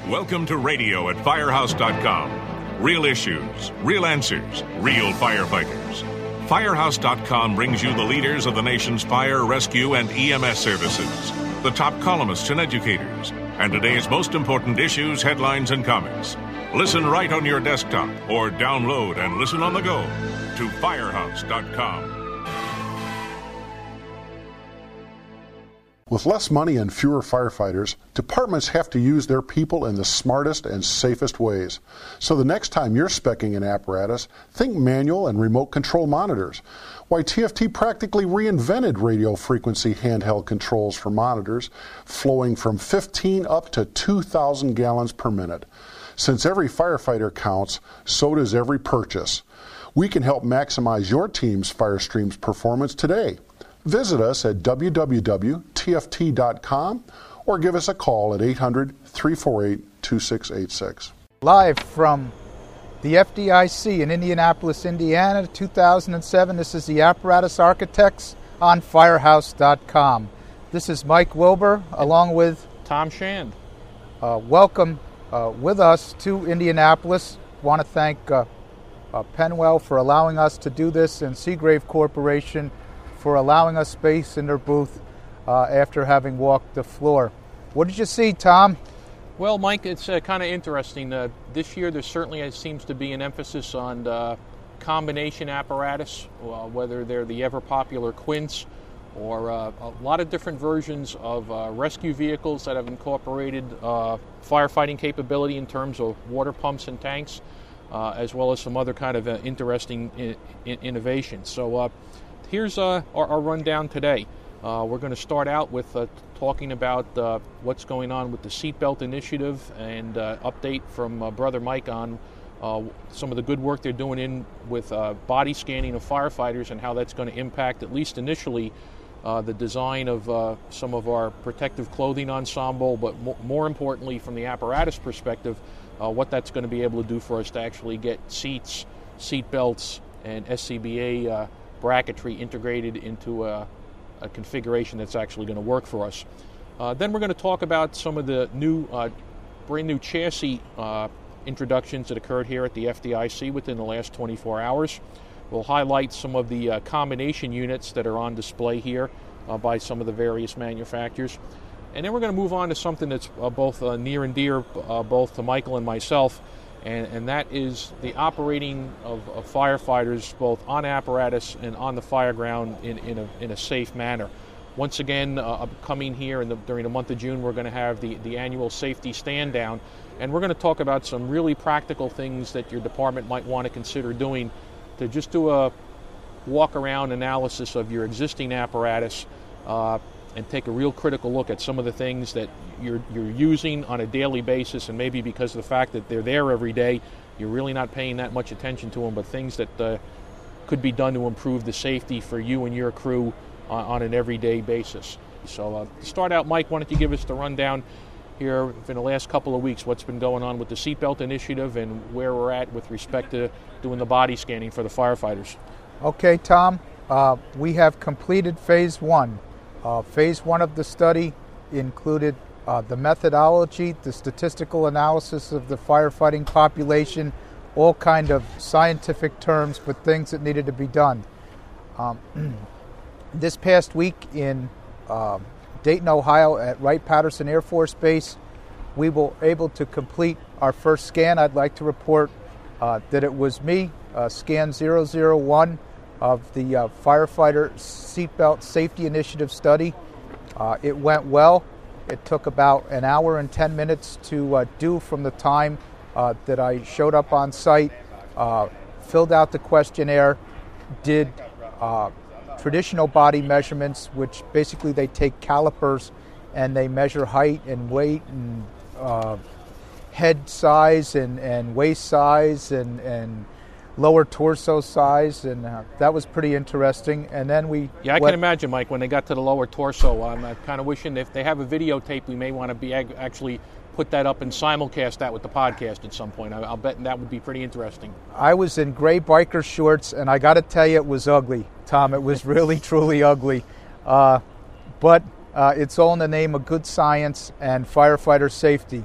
Welcome to radio at Firehouse.com. Real issues, real answers, real firefighters. Firehouse.com brings you the leaders of the nation's fire, rescue, and EMS services, the top columnists and educators, and today's most important issues, headlines, and comments. Listen right on your desktop or download and listen on the go to Firehouse.com. With less money and fewer firefighters, departments have to use their people in the smartest and safest ways. So the next time you're speccing an apparatus, think manual and remote control monitors. Why, TFT practically reinvented radio frequency handheld controls for monitors, flowing from 15 up to 2,000 gallons per minute. Since every firefighter counts, so does every purchase. We can help maximize your team's FireStream's performance today. Visit us at www.tft.com or give us a call at 800-348-2686. Live from the FDIC in Indianapolis, Indiana, 2007. This is the Apparatus Architects on Firehouse.com. This is Mike Wilbur along with Tom Shand. Welcome with us to Indianapolis. Want to thank Penwell for allowing us to do this and Seagrave Corporation for allowing us space in their booth after having walked the floor. What did you see, Tom? Well, Mike, it's kind of interesting. This year there certainly seems to be an emphasis on combination apparatus, whether they're the ever-popular Quints or a lot of different versions of rescue vehicles that have incorporated firefighting capability in terms of water pumps and tanks, as well as some other kind of interesting innovations. So here's our rundown today. We're going to start out with talking about what's going on with the Seatbelt Initiative and update from Brother Mike on some of the good work they're doing with body scanning of firefighters and how that's going to impact, at least initially, the design of some of our protective clothing ensemble, but more importantly from the apparatus perspective, what that's going to be able to do for us to actually get seats, seat belts, and SCBA bracketry integrated into a configuration that's actually going to work for us. Then we're going to talk about some of the brand new chassis introductions that occurred here at the FDIC within the last 24 hours. We'll highlight some of the combination units that are on display here by some of the various manufacturers. And then we're going to move on to something that's both near and dear both to Michael and myself, and that is the operating of firefighters both on apparatus and on the fire ground in a safe manner. Once again, coming here during the month of June, we're going to have the annual safety stand down, and we're going to talk about some really practical things that your department might want to consider doing to just do a walk-around analysis of your existing apparatus and take a real critical look at some of the things that you're using on a daily basis, and maybe because of the fact that they're there every day, you're really not paying that much attention to them, but things that could be done to improve the safety for you and your crew on an everyday basis. So to start out, Mike, why don't you give us the rundown here in the last couple of weeks, what's been going on with the Seatbelt Initiative and where we're at with respect to doing the body scanning for the firefighters. Okay, Tom, we have completed phase one. Phase one of the study included the methodology, the statistical analysis of the firefighting population, all kind of scientific terms, but things that needed to be done. This past week in Dayton, Ohio at Wright-Patterson Air Force Base, we were able to complete our first scan. I'd like to report that it was me, scan 001 of the Firefighter Seatbelt Safety Initiative study. It went well. It took about an hour and 10 minutes to do from the time that I showed up on site, filled out the questionnaire, did traditional body measurements, which basically they take calipers and they measure height and weight and head size and waist size and lower torso size, and that was pretty interesting. And then I can imagine, Mike, when they got to the lower torso, I'm kind of wishing if they have a videotape, we may want to be actually put that up and simulcast that with the podcast at some point. I'll bet that would be pretty interesting. I was in gray biker shorts, and I got to tell you, it was ugly, Tom. It was really, truly ugly. But it's all in the name of good science and firefighter safety.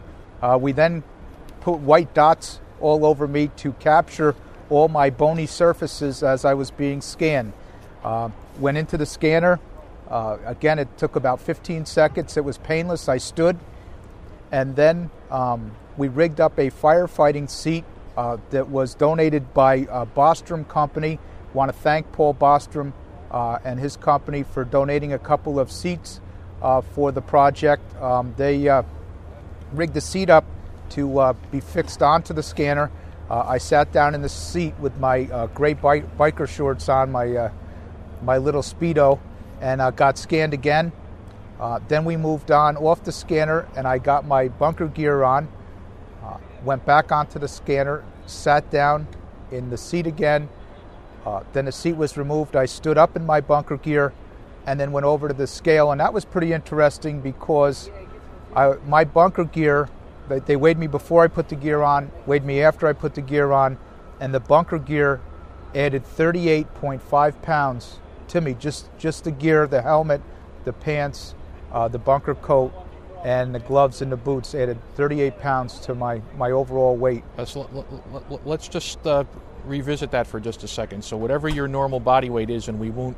We then put white dots all over me to capture all my bony surfaces as I was being scanned. Went into the scanner. Again, it took about 15 seconds. It was painless. I stood. And then we rigged up a firefighting seat that was donated by Bostrom Company. Want to thank Paul Bostrom and his company for donating a couple of seats for the project. They rigged the seat up to be fixed onto the scanner. I sat down in the seat with my gray biker shorts on, my little Speedo, and got scanned again. Then we moved on off the scanner, and I got my bunker gear on, went back onto the scanner, sat down in the seat again. Then the seat was removed. I stood up in my bunker gear and then went over to the scale. And that was pretty interesting because my bunker gear, they weighed me before I put the gear on, weighed me after I put the gear on, and the bunker gear added 38.5 pounds to me. Just the gear, the helmet, the pants, the bunker coat, and the gloves and the boots added 38 pounds to my overall weight. Let's just revisit that for just a second. So whatever your normal body weight is, and we won't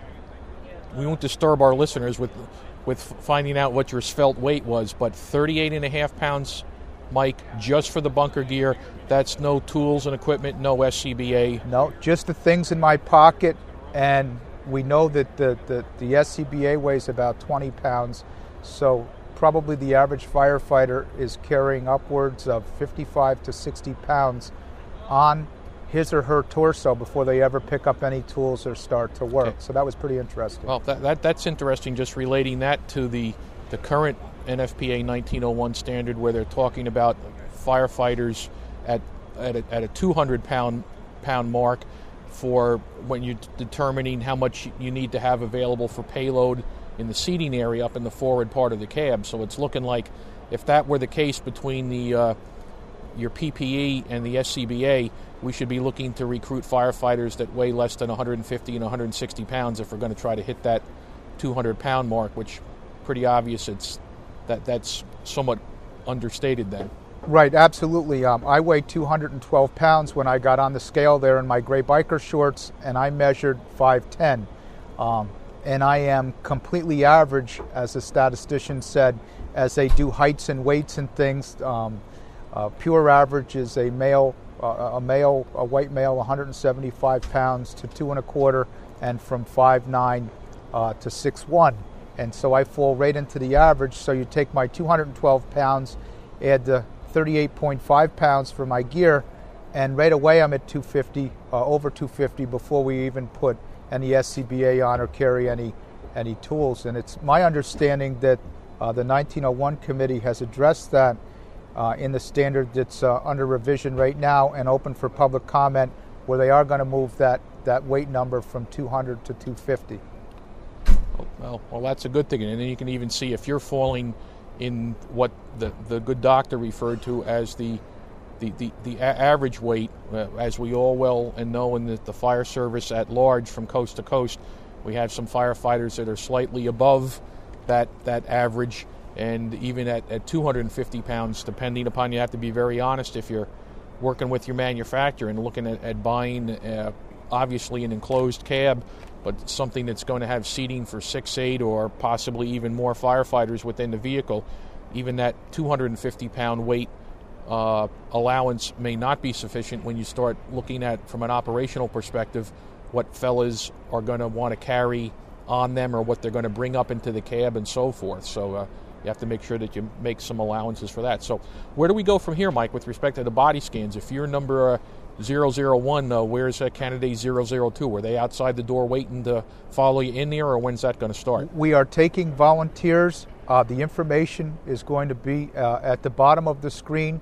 disturb our listeners with finding out what your svelte weight was, but 38.5 pounds, Mike, just for the bunker gear. That's no tools and equipment, no SCBA. No, just the things in my pocket, and we know that the SCBA weighs about 20 pounds, so probably the average firefighter is carrying upwards of 55 to 60 pounds on his or her torso before they ever pick up any tools or start to work. Okay. So that was pretty interesting. Well, that's interesting, just relating that to the current NFPA 1901 standard, where they're talking about firefighters at a 200 pound mark for when you're determining how much you need to have available for payload in the seating area up in the forward part of the cab. So it's looking like if that were the case between the your PPE and the SCBA, we should be looking to recruit firefighters that weigh less than 150 and 160 pounds if we're going to try to hit that 200-pound mark, which pretty obvious that's somewhat understated then. Right, absolutely. I weighed 212 pounds when I got on the scale there in my gray biker shorts, and I measured 5'10". And I am completely average, as the statistician said, as they do heights and weights and things. Pure average is a white male, 175 pounds to 2 1/4, and from 5'9" to 6'1". And so I fall right into the average. So you take my 212 pounds, add the 38.5 pounds for my gear, and right away I'm at 250, over 250 before we even put any SCBA on or carry any tools. And it's my understanding that the 1901 committee has addressed that in the standard that's under revision right now and open for public comment, where they are going to move that weight number from 200 to 250. Well, that's a good thing. And then you can even see if you're falling in what the good doctor referred to as the average weight, as we all well and know in the fire service at large from coast to coast, we have some firefighters that are slightly above that average, and even at 250 pounds, depending upon, you have to be very honest if you're working with your manufacturer and looking at buying obviously an enclosed cab, but something that's going to have seating for 6, 8, or possibly even more firefighters within the vehicle. Even that 250-pound weight allowance may not be sufficient when you start looking at, from an operational perspective, what fellas are going to want to carry on them or what they're going to bring up into the cab and so forth. So you have to make sure that you make some allowances for that. So where do we go from here, Mike, with respect to the body scans? If you're number 001, where's candidate 002? Were they outside the door waiting to follow you in there, or when's that going to start? We are taking volunteers. The information is going to be at the bottom of the screen,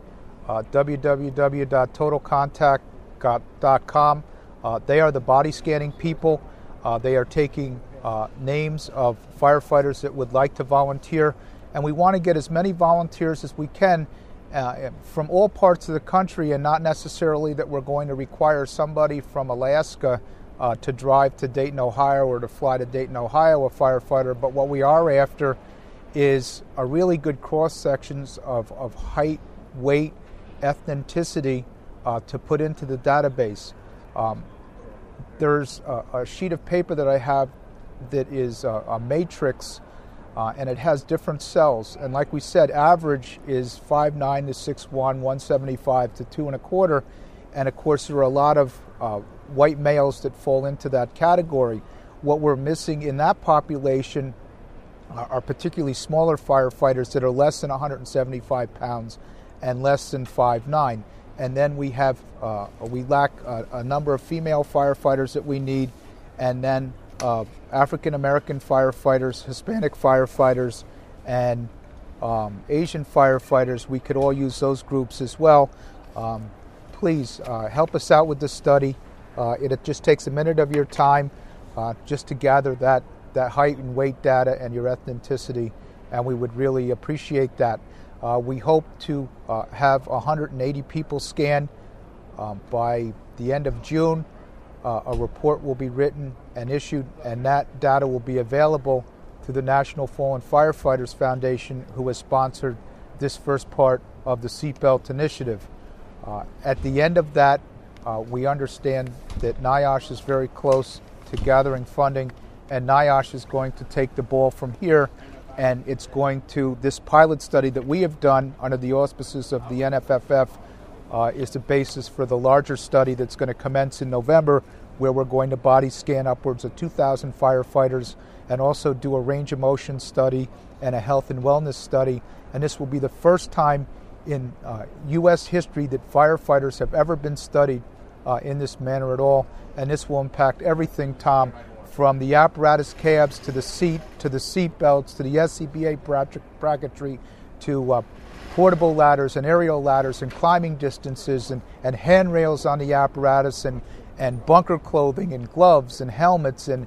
www.totalcontact.com. They are the body scanning people. They are taking names of firefighters that would like to volunteer, and we want to get as many volunteers as we can from all parts of the country, and not necessarily that we're going to require somebody from Alaska to drive to Dayton, Ohio, or to fly to Dayton, Ohio, a firefighter, but what we are after is a really good cross-sections of height weight, ethnicity to put into the database. There's a sheet of paper that I have that is a matrix, and it has different cells. And like we said, average is 5'9" to 6'1", 175 to 2 1/4. And of course, there are a lot of white males that fall into that category. What we're missing in that population are particularly smaller firefighters that are less than 175 pounds and less than 5'9". And then we lack a number of female firefighters that we need, and then African American firefighters, Hispanic firefighters, and Asian firefighters. We could all use those groups as well. Please help us out with this study. It just takes a minute of your time just to gather that height and weight data and your ethnicity, and we would really appreciate that. We hope to have 180 people scanned by the end of June. A report will be written and issued, and that data will be available to the National Fallen Firefighters Foundation, who has sponsored this first part of the Seatbelt Initiative. At the end of that, we understand that NIOSH is very close to gathering funding, and NIOSH is going to take the ball from here, and it's going to, this pilot study that we have done under the auspices of the NFFF is the basis for the larger study that's going to commence in November, where we're going to body scan upwards of 2,000 firefighters and also do a range of motion study and a health and wellness study. And this will be the first time in U.S. history that firefighters have ever been studied in this manner at all. And this will impact everything, Tom, from the apparatus cabs to the seat belts to the SCBA bracketry to portable ladders and aerial ladders and climbing distances and handrails on the apparatus and bunker clothing and gloves and helmets. And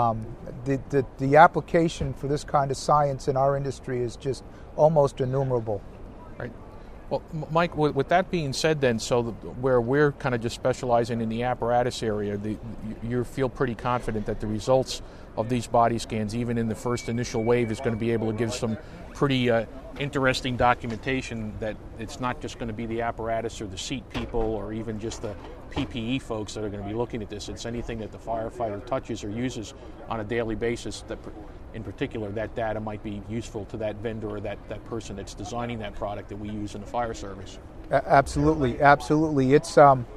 the application for this kind of science in our industry is just almost innumerable. Right. Well, Mike, with that being said then, so where we're kind of just specializing in the apparatus area, you feel pretty confident that the results of these body scans, even in the first initial wave, is going to be able to give some pretty interesting documentation that it's not just going to be the apparatus or the seat people or even just the PPE folks that are going to be looking at this. It's anything that the firefighter touches or uses on a daily basis that, in particular, that data might be useful to that vendor or that person that's designing that product that we use in the fire service. Absolutely. It's, Tom,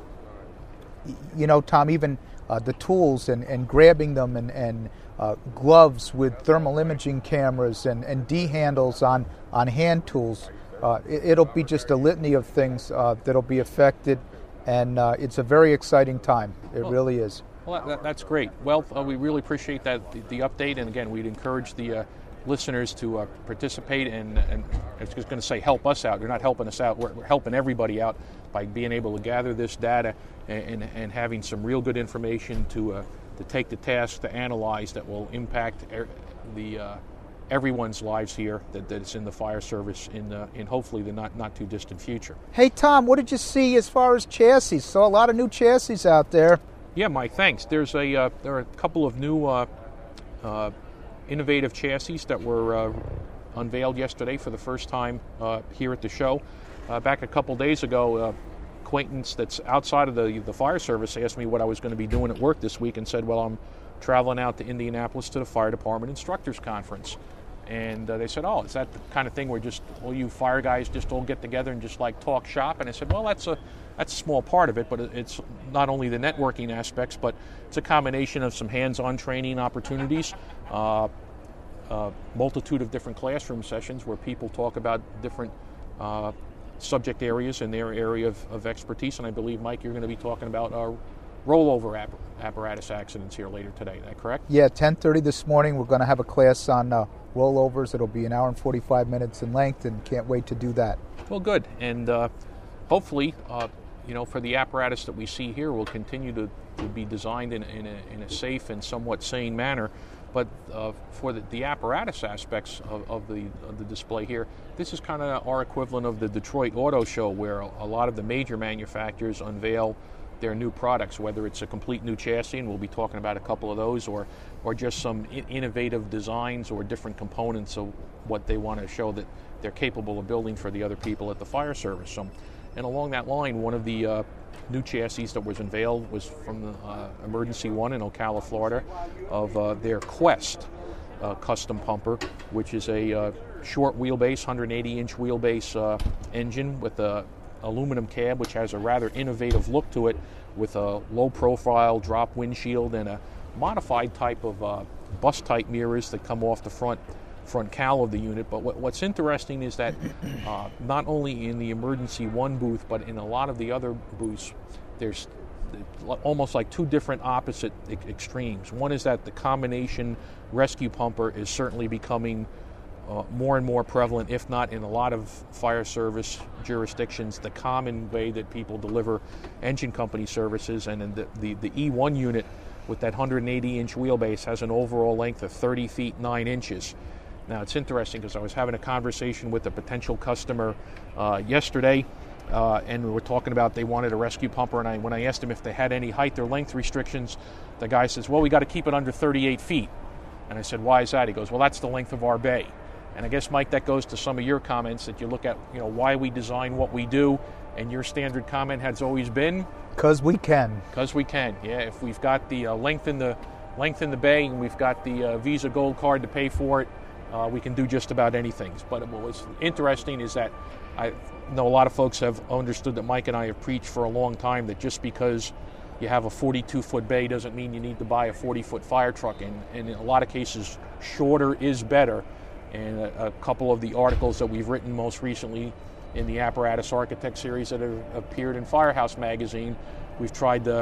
even the tools and grabbing them and gloves with thermal imaging cameras and D-handles on hand tools. It'll be just a litany of things that'll be affected, and it's a very exciting time. It really is. Well, that's great. Well, we really appreciate the update, and again, we'd encourage the listeners to participate and I was just going to say help us out. You're not helping us out. We're helping everybody out by being able to gather this data and having some real good information to take the task to analyze that will impact everyone's lives here that's in the fire service in hopefully the not too distant future. Hey, Tom, what did you see as far as chassis? Saw a lot of new chassis out there. Yeah, Mike, thanks. There are a couple of new innovative chassis that were unveiled yesterday for the first time here at the show. Back a couple days ago, acquaintance that's outside of the fire service asked me what I was going to be doing at work this week and said, well, I'm traveling out to Indianapolis to the fire department instructors conference. And they said, oh, is that the kind of thing where just all you fire guys just all get together and just like talk shop? And I said, well, that's a small part of it, but it's not only the networking aspects, but it's a combination of some hands-on training opportunities, multitude of different classroom sessions where people talk about different subject areas in their area of expertise. And I believe, Mike, you're going to be talking about rollover apparatus accidents here later today. Is that correct? Yeah, 10:30 this morning. We're going to have a class on rollovers. It'll be an hour and 45 minutes in length, and can't wait to do that. Well, good. And hopefully, for the apparatus that we see here, will continue to be designed in a safe and somewhat sane manner. But for the apparatus aspects of the display here, this is kind of our equivalent of the Detroit Auto Show, where a lot of the major manufacturers unveil their new products, whether it's a complete new chassis, and we'll be talking about a couple of those, or just some innovative designs or different components of what they want to show that they're capable of building for the other people at the fire service. So, and along that line, one of the new chassis that was unveiled was from the Emergency One in Ocala, Florida, of their Quest custom pumper, which is a short wheelbase, 180-inch wheelbase engine with a aluminum cab, which has a rather innovative look to it, with a low-profile drop windshield and a modified type of bus-type mirrors that come off the front cowl of the unit. But what's interesting is that not only in the Emergency One booth, but in a lot of the other booths, there's almost like two different opposite extremes. One is that the combination rescue pumper is certainly becoming more and more prevalent, if not in a lot of fire service jurisdictions, the common way that people deliver engine company services. And in the E1 unit with that 180-inch wheelbase has an overall length of 30 feet 9 inches. Now, it's interesting because I was having a conversation with a potential customer yesterday, and we were talking about they wanted a rescue pumper, and when I asked him if they had any height or length restrictions, the guy says, well, we got to keep it under 38 feet. And I said, why is that? He goes, well, that's the length of our bay. And I guess, Mike, that goes to some of your comments that you look at, why we design what we do, and your standard comment has always been? Because we can. Because we can, yeah. If we've got the length in the bay and we've got the Visa Gold card to pay for it, we can do just about anything. But what was interesting is that I know a lot of folks have understood that Mike and I have preached for a long time that just because you have a 42-foot bay doesn't mean you need to buy a 40-foot fire truck. And in a lot of cases, shorter is better. And a couple of the articles that we've written most recently in the Apparatus Architect series that have appeared in Firehouse magazine, we've tried to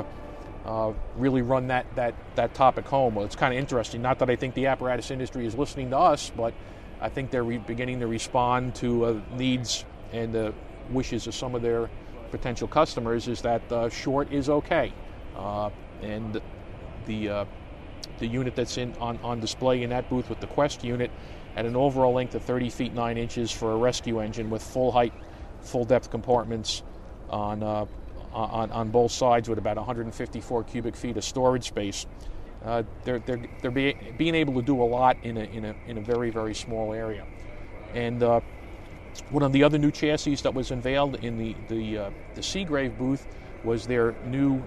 really run that topic home. Well, it's kind of interesting. Not that I think the apparatus industry is listening to us, but I think they're beginning to respond to needs and the wishes of some of their potential customers, is that short is okay. And the unit that's on display in that booth with the Quest unit at an overall length of 30 feet 9 inches for a rescue engine with full height, full depth compartments on both sides with about 154 cubic feet of storage space. They're being able to do a lot in a very, very small area. And one of the other new chassis that was unveiled in the Seagrave booth was their new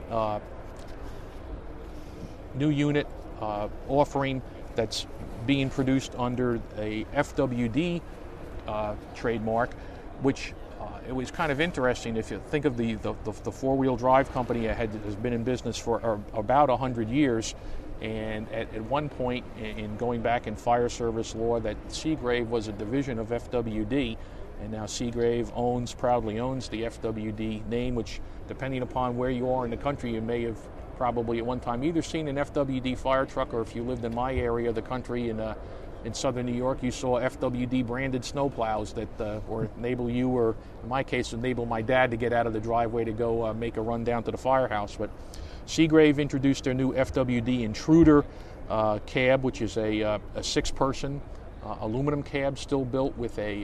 unit offering that's being produced under a FWD trademark, which it was kind of interesting. If you think of the four-wheel drive company has been in business for about 100 years, and at one point in going back in fire service law, that Seagrave was a division of FWD, and now Seagrave proudly owns the FWD name, which, depending upon where you are in the country, you may have probably at one time either seen an FWD fire truck, or if you lived in my area of the country in southern New York, you saw FWD branded snowplows that or enable you, or in my case, enable my dad to get out of the driveway to go make a run down to the firehouse. But Seagrave introduced their new FWD Intruder cab, which is a six-person aluminum cab, still built with a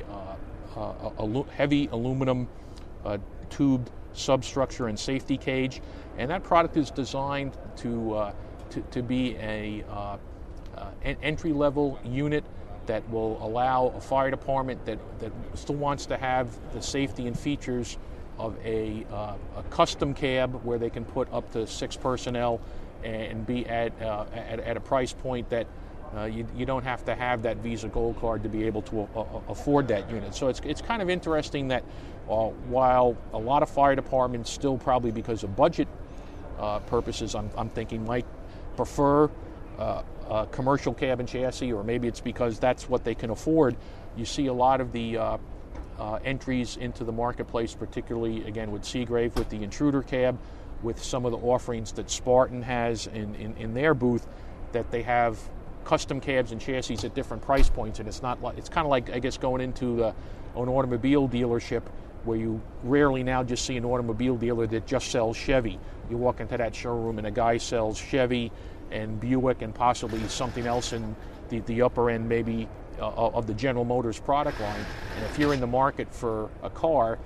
heavy aluminum tubed substructure and safety cage. And that product is designed to be an entry-level unit that will allow a fire department that still wants to have the safety and features of a custom cab where they can put up to 6 personnel and be at a price point that you don't have to have that Visa Gold card to be able to afford that unit. So it's kind of interesting that while a lot of fire departments still, probably because of budget purposes, I'm thinking, might prefer a commercial cab and chassis, or maybe it's because that's what they can afford, you see a lot of the entries into the marketplace, particularly, again, with Seagrave, with the Intruder cab, with some of the offerings that Spartan has in their booth, that they have custom cabs and chassis at different price points. And it's kind of like, I guess, going into an automobile dealership, where you rarely now just see an automobile dealer that just sells Chevy. You walk into that showroom and a guy sells Chevy and Buick and possibly something else in the upper end, maybe of the General Motors product line. And if you're in the market for a car,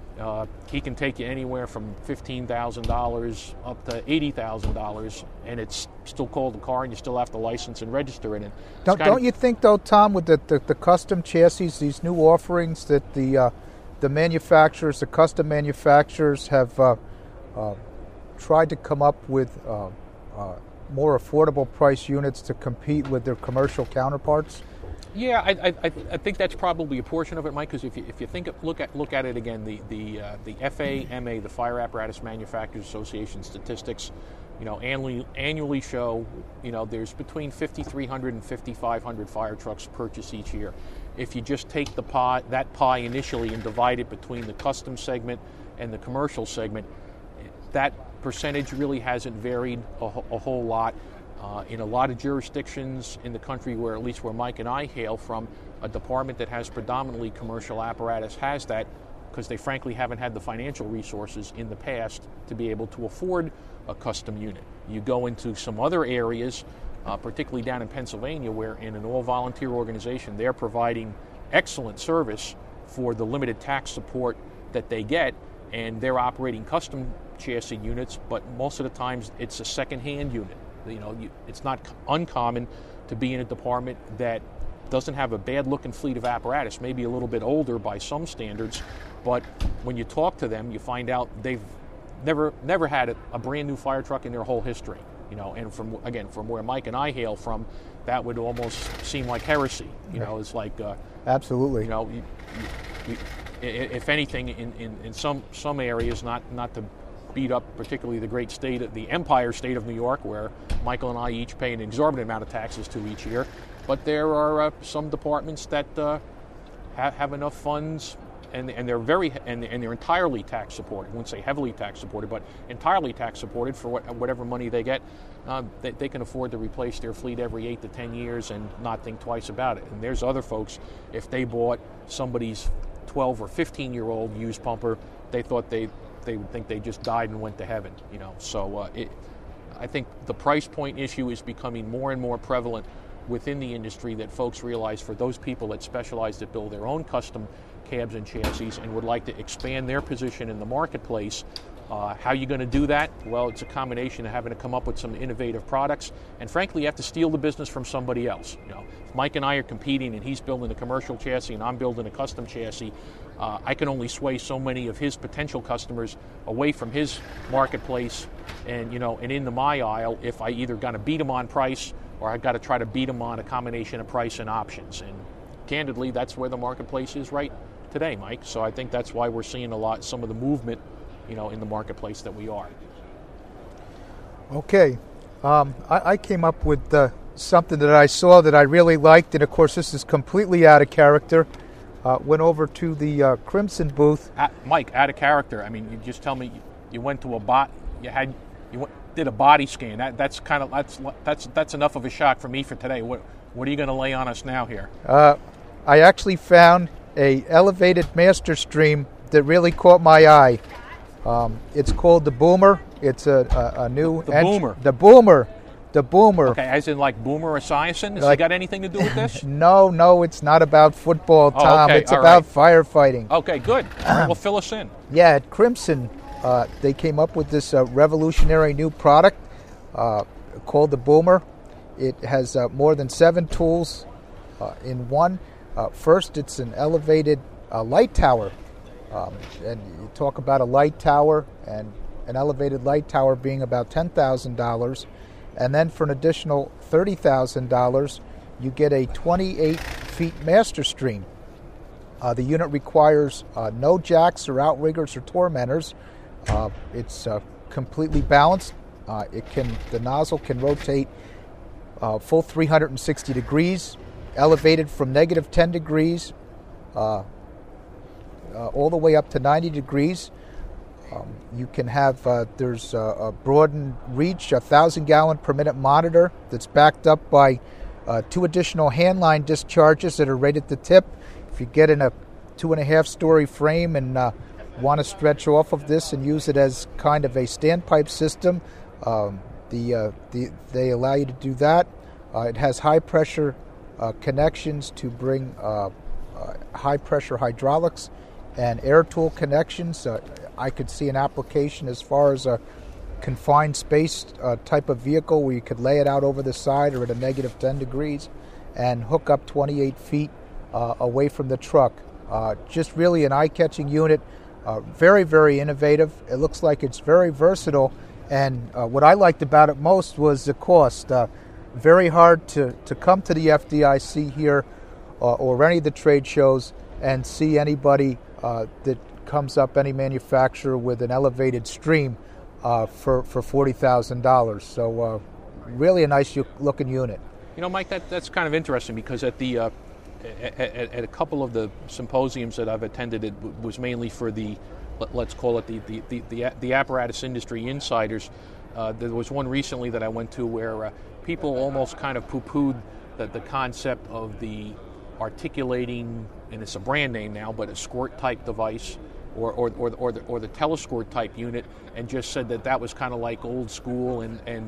he can take you anywhere from $15,000 up to $80,000, and it's still called a car, and you still have to license and register it. And don't you think, though, Tom, with the custom chassis, these new offerings that the manufacturers, the custom manufacturers, have tried to come up with more affordable price units to compete with their commercial counterparts? Yeah, I think that's probably a portion of it, Mike. Because if you look at it again, the FAMA, the Fire Apparatus Manufacturers Association statistics, annually show, there's between 5,300 and 5,500 fire trucks purchased each year. If you just take that pie initially and divide it between the custom segment and the commercial segment, that percentage really hasn't varied a whole lot. In a lot of jurisdictions in the country, where at least where Mike and I hail from, a department that has predominantly commercial apparatus has that, because they frankly haven't had the financial resources in the past to be able to afford a custom unit. You go into some other areas, particularly down in Pennsylvania, where in an all-volunteer organization, they're providing excellent service for the limited tax support that they get, and they're operating custom chassis units, but most of the times it's a second-hand unit. It's not uncommon to be in a department that doesn't have a bad-looking fleet of apparatus, maybe a little bit older by some standards, but when you talk to them, you find out they've never had a brand new fire truck in their whole history. And from where Mike and I hail from, that would almost seem like heresy. It's like absolutely. If anything, in some areas, not to beat up particularly the Empire State of New York, where Michael and I each pay an exorbitant amount of taxes to each year. But there are some departments that have enough funds, and they're entirely tax supported. I wouldn't say heavily tax supported, but entirely tax supported for whatever money they get. They can afford to replace their fleet every 8 to 10 years and not think twice about it. And there's other folks, if they bought somebody's 12 or 15-year-old used pumper, they thought they would think they just died and went to heaven. So I think the price point issue is becoming more and more prevalent within the industry, that folks realize for those people that specialize, that build their own custom cabs and chassis and would like to expand their position in the marketplace, how are you going to do that? Well, it's a combination of having to come up with some innovative products, and frankly, you have to steal the business from somebody else. If Mike and I are competing and he's building a commercial chassis and I'm building a custom chassis, I can only sway so many of his potential customers away from his marketplace and into my aisle if I either got to beat him on price or I've got to try to beat him on a combination of price and options. And candidly, that's where the marketplace is right today, Mike. So I think that's why we're seeing some of the movement, in the marketplace that we are. Okay. I came up with something that I saw that I really liked, and of course this is completely out of character. Went over to the Crimson booth. Mike, out of character. I mean, you just tell me you went to did a body scan. That's enough of a shock for me for today. What are you going to lay on us now here? I actually found a elevated master stream that really caught my eye. It's called the Boomer. It's a new Boomer. The Boomer. The Boomer. Okay, as in like Boomer Esiason? Has it got anything to do with this? No, it's not about football, Tom. Okay, it's about firefighting. Okay, good. Well, fill us in. Yeah, at Crimson, they came up with this revolutionary new product called the Boomer. It has more than 7 tools in one. First, it's an elevated light tower. And you talk about a light tower, and an elevated light tower being about $10,000. And then for an additional $30,000, you get a 28-feet master stream. The unit requires no jacks or outriggers or tormentors. It's completely balanced. The nozzle can rotate full 360 degrees, elevated from negative 10 degrees all the way up to 90 degrees. You can have, there's a broadened reach, 1,000-gallon per minute monitor that's backed up by 2 additional handline discharges that are right at the tip. If you get in a 2.5-story frame and want to stretch off of this and use it as kind of a standpipe system, they allow you to do that. It has high-pressure connections to bring high-pressure hydraulics and air tool connections. I could see an application as far as a confined space type of vehicle where you could lay it out over the side or at a negative 10 degrees and hook up 28 feet away from the truck. Just really an eye-catching unit, very, very innovative. It looks like it's very versatile, and what I liked about it most was the cost. Very hard to come to the FDIC here or any of the trade shows and see anybody that comes up, any manufacturer with an elevated stream for $40,000. So really a nice looking unit. You know, Mike, that's kind of interesting because at the at a couple of the symposiums that I've attended, it was mainly for the, let's call it the apparatus industry insiders. There was one recently that I went to where people almost kind of poo-pooed the concept of the articulating, and it's a brand name now, but a squirt type device or the telesquirt type unit, and just said that was kind of like old school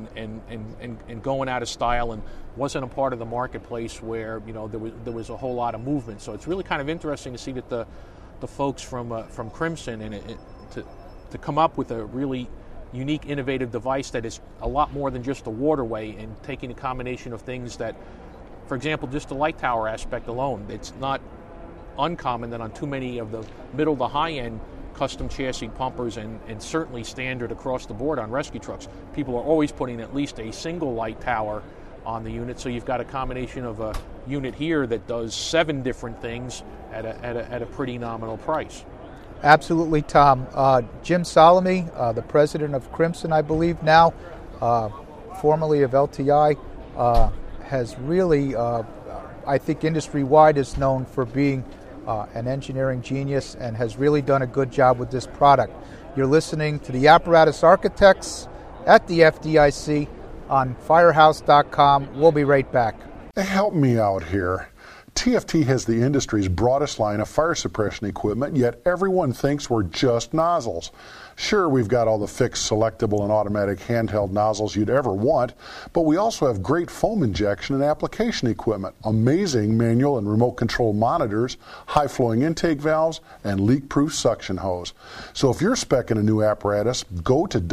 and going out of style and wasn't a part of the marketplace where, you know, there was a whole lot of movement. So it's really kind of interesting to see that the folks from Crimson and to come up with a really unique, innovative device that is a lot more than just a waterway, and taking a combination of things that, for example, just the light tower aspect alone. It's not uncommon that on too many of the middle to high-end custom chassis pumpers and certainly standard across the board on rescue trucks, people are always putting at least a single light tower on the unit. So you've got a combination of a unit here that does 7 different things at a pretty nominal price. Absolutely, Tom. Jim Salome, the president of Crimson, I believe now, formerly of LTI, has really, I think industry-wide is known for being an engineering genius and has really done a good job with this product. You're listening to the Apparatus Architects at the FDIC on Firehouse.com. We'll be right back. Help me out here. TFT has the industry's broadest line of fire suppression equipment, yet everyone thinks we're just nozzles. Sure, we've got all the fixed, selectable, and automatic handheld nozzles you'd ever want, but we also have great foam injection and application equipment, amazing manual and remote control monitors, high-flowing intake valves, and leak-proof suction hose. So if you're speccing a new apparatus, go to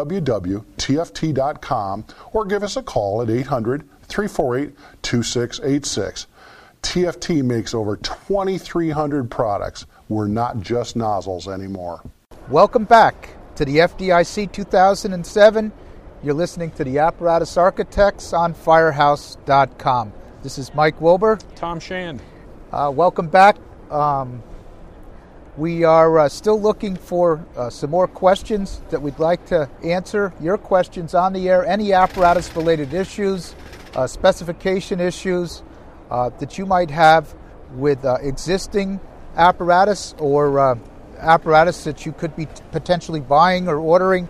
www.tft.com or give us a call at 800-348-2686. TFT makes over 2,300 products. We're not just nozzles anymore. Welcome back to the FDIC 2007. You're listening to the Apparatus Architects on Firehouse.com. This is Mike Wilbur. Tom Shand. Welcome back. We are still looking for some more questions that we'd like to answer. Your questions on the air, any apparatus-related issues, specification issues that you might have with existing apparatus or apparatus that you could be potentially buying or ordering.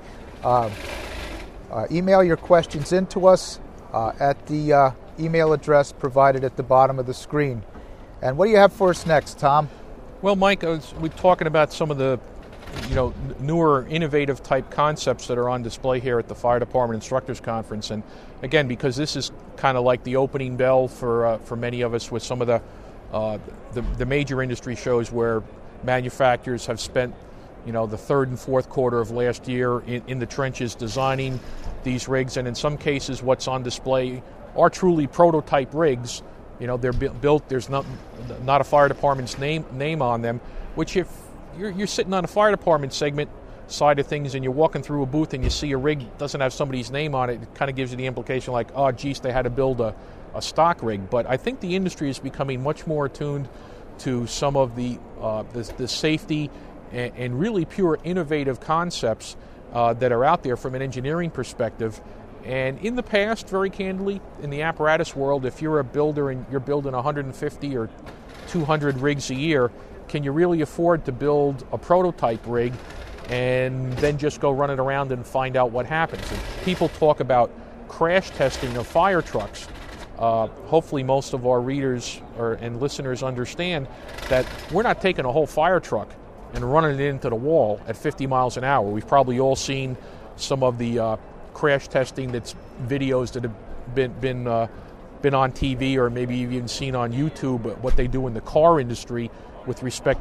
Email your questions in to us at the email address provided at the bottom of the screen. And what do you have for us next, Tom? Well, Mike, we're talking about some of the newer, innovative type concepts that are on display here at the Fire Department Instructors Conference. And again, because this is kind of like the opening bell for many of us with some of the major industry shows where manufacturers have spent, the third and fourth quarter of last year in the trenches designing these rigs, and in some cases, what's on display are truly prototype rigs. They're built. There's not a fire department's name on them. Which, if you're sitting on a fire department segment side of things and you're walking through a booth and you see a rig doesn't have somebody's name on it, it kind of gives you the implication like, oh, geez, they had to build a stock rig. But I think the industry is becoming much more attuned to some of the safety and really pure innovative concepts that are out there from an engineering perspective. And in the past, very candidly, in the apparatus world, if you're a builder and you're building 150 or 200 rigs a year, can you really afford to build a prototype rig and then just go run it around and find out what happens? And people talk about crash testing of fire trucks. Hopefully most of our readers and listeners understand that we're not taking a whole fire truck and running it into the wall at 50 miles an hour. We've probably all seen some of the crash testing that's videos that have been on TV, or maybe you've even seen on YouTube what they do in the car industry with respect to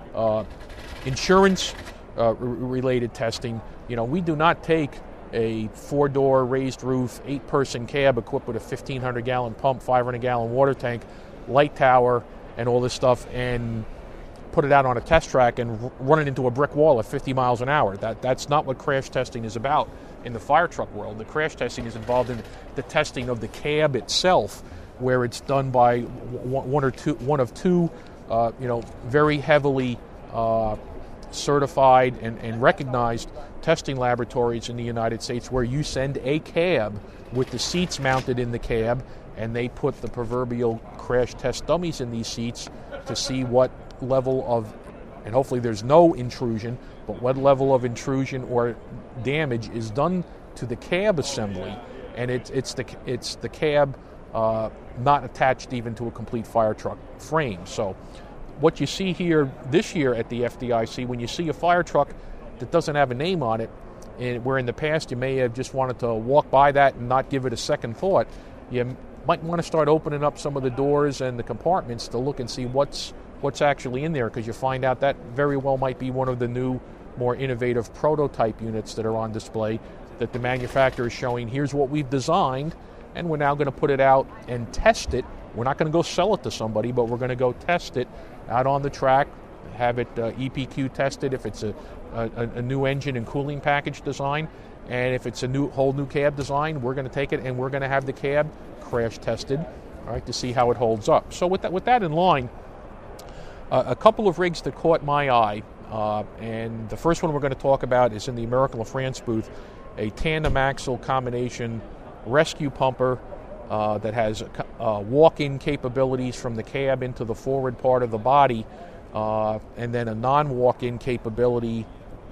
insurance related testing. We do not take a 4-door raised roof, 8-person cab equipped with a 1,500-gallon pump, 500-gallon water tank, light tower, and all this stuff, and put it out on a test track and run it into a brick wall at 50 miles an hour. That's not what crash testing is about in the fire truck world. The crash testing is involved in the testing of the cab itself, where it's done by one of two very heavily certified and recognized testing laboratories in the United States, where you send a cab with the seats mounted in the cab, and they put the proverbial crash test dummies in these seats to see what level of, and hopefully there's no intrusion, but what level of intrusion or damage is done to the cab assembly, and it's the cab not attached even to a complete fire truck frame. So what you see here this year at the FDIC, when you see a fire truck that doesn't have a name on it, and where in the past you may have just wanted to walk by that and not give it a second thought, you might want to start opening up some of the doors and the compartments to look and see what's actually in there, because you find out that very well might be one of the new, more innovative prototype units that are on display that the manufacturer is showing, here's what we've designed, and we're now going to put it out and test it. We're not going to go sell it to somebody, but we're going to go test it out on the track, have it EPQ tested if it's a new engine and cooling package design, and if it's a whole new cab design, we're going to take it and we're going to have the cab crash tested, all right, to see how it holds up. So with that in line, a couple of rigs that caught my eye, and the first one we're going to talk about is in the American LaFrance booth, a tandem axle combination rescue pumper that has walk-in capabilities from the cab into the forward part of the body, and then a non-walk-in capability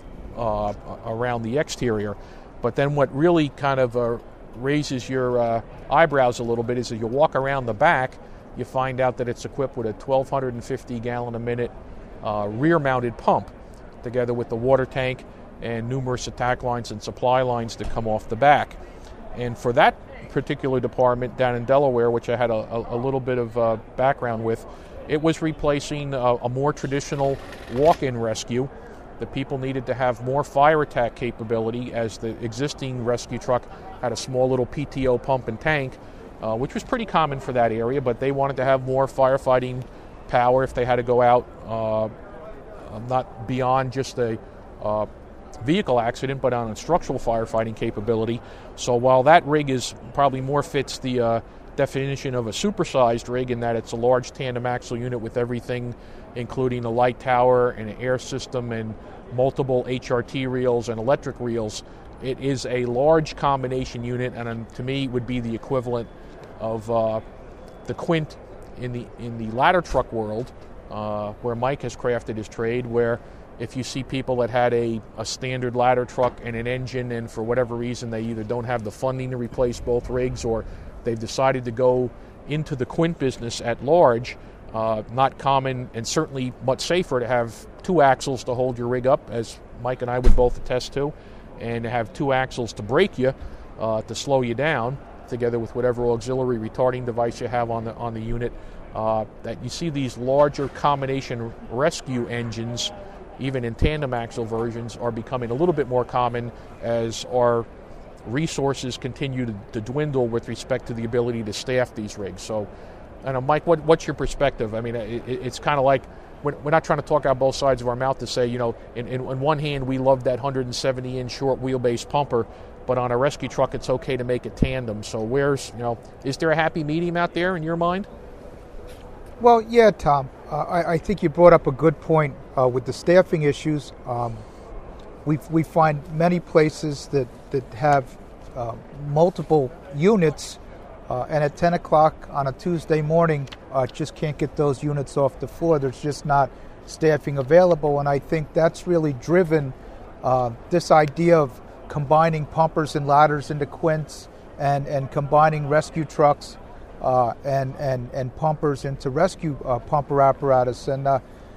around the exterior. But then what really kind of raises your eyebrows a little bit is as you walk around the back, you find out that it's equipped with a 1,250 gallon a minute rear-mounted pump, together with the water tank and numerous attack lines and supply lines that come off the back. And for that particular department down in Delaware, which I had a little bit of background with, it was replacing a more traditional walk-in rescue. The people needed to have more fire attack capability, as the existing rescue truck had a small little PTO pump and tank, which was pretty common for that area, but they wanted to have more firefighting power if they had to go out, not beyond just a vehicle accident, but on a structural firefighting capability. So while that rig probably more fits the definition of a supersized rig, in that it's a large tandem axle unit with everything, including a light tower and an air system and multiple HRT reels and electric reels, it is a large combination unit, and to me would be the equivalent of the Quint in the ladder truck world, where Mike has crafted his trade, where if you see people that had a standard ladder truck and an engine, and for whatever reason they either don't have the funding to replace both rigs, or they've decided to go into the Quint business at large, not common and certainly much safer to have two axles to hold your rig up, as Mike and I would both attest to, and to have two axles to brake you, to slow you down, together with whatever auxiliary retarding device you have on the unit. That you see these larger combination rescue engines, even in tandem axle versions, are becoming a little bit more common as our resources continue to dwindle with respect to the ability to staff these rigs. So, I know, Mike, what's your perspective? I mean, it's kind of like we're not trying to talk out both sides of our mouth to say, in one hand we love that 170-inch short wheelbase pumper, but on a rescue truck it's okay to make it tandem. So is there a happy medium out there in your mind? Well, yeah, Tom. I think you brought up a good point with the staffing issues. We find many places that have multiple units, and at 10 o'clock on a Tuesday morning, just can't get those units off the floor. There's just not staffing available, and I think that's really driven this idea of combining pumpers and ladders into Quints, and combining rescue trucks and pumpers into rescue pumper apparatus. And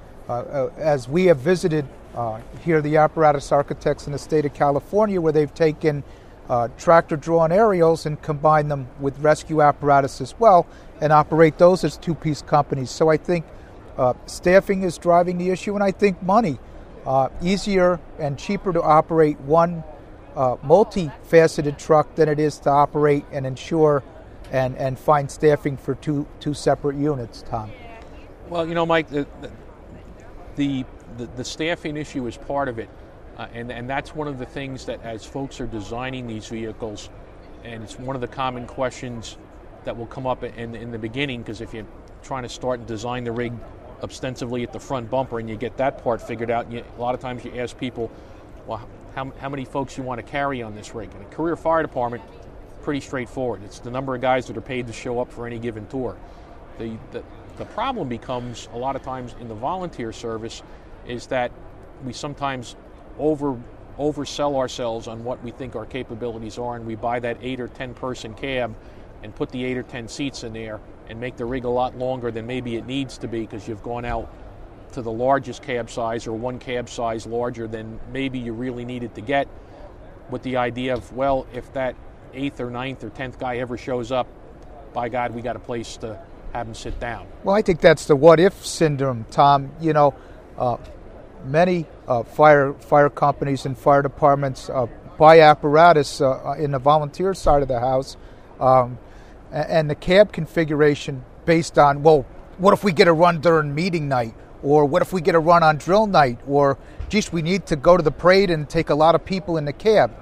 as we have visited here, the apparatus architects in the state of California, where they've taken tractor-drawn aerials and combined them with rescue apparatus as well, and operate those as two-piece companies. So I think staffing is driving the issue, and I think money. Easier and cheaper to operate one multifaceted truck than it is to operate and ensure and find staffing for two separate units, Tom. Well, Mike, the staffing issue is part of it, and that's one of the things that as folks are designing these vehicles, and it's one of the common questions that will come up in the beginning, because if you're trying to start and design the rig ostensibly at the front bumper and you get that part figured out, and a lot of times you ask people, well, how many folks you want to carry on this rig? In a career fire department, pretty straightforward. It's the number of guys that are paid to show up for any given tour. The problem becomes a lot of times in the volunteer service is that we sometimes oversell ourselves on what we think our capabilities are, and we buy that 8 or 10 person cab and put the 8 or 10 seats in there and make the rig a lot longer than maybe it needs to be, because you've gone out to the largest cab size or one cab size larger than maybe you really needed to get, with the idea of, well, if that 8th or 9th or 10th guy ever shows up, by God, we got a place to have him sit down. Well, I think that's the what-if syndrome, Tom. Many fire companies and fire departments buy apparatus in the volunteer side of the house, and the cab configuration based on, well, what if we get a run during meeting night? Or what if we get a run on drill night? Or, geez, we need to go to the parade and take a lot of people in the cab.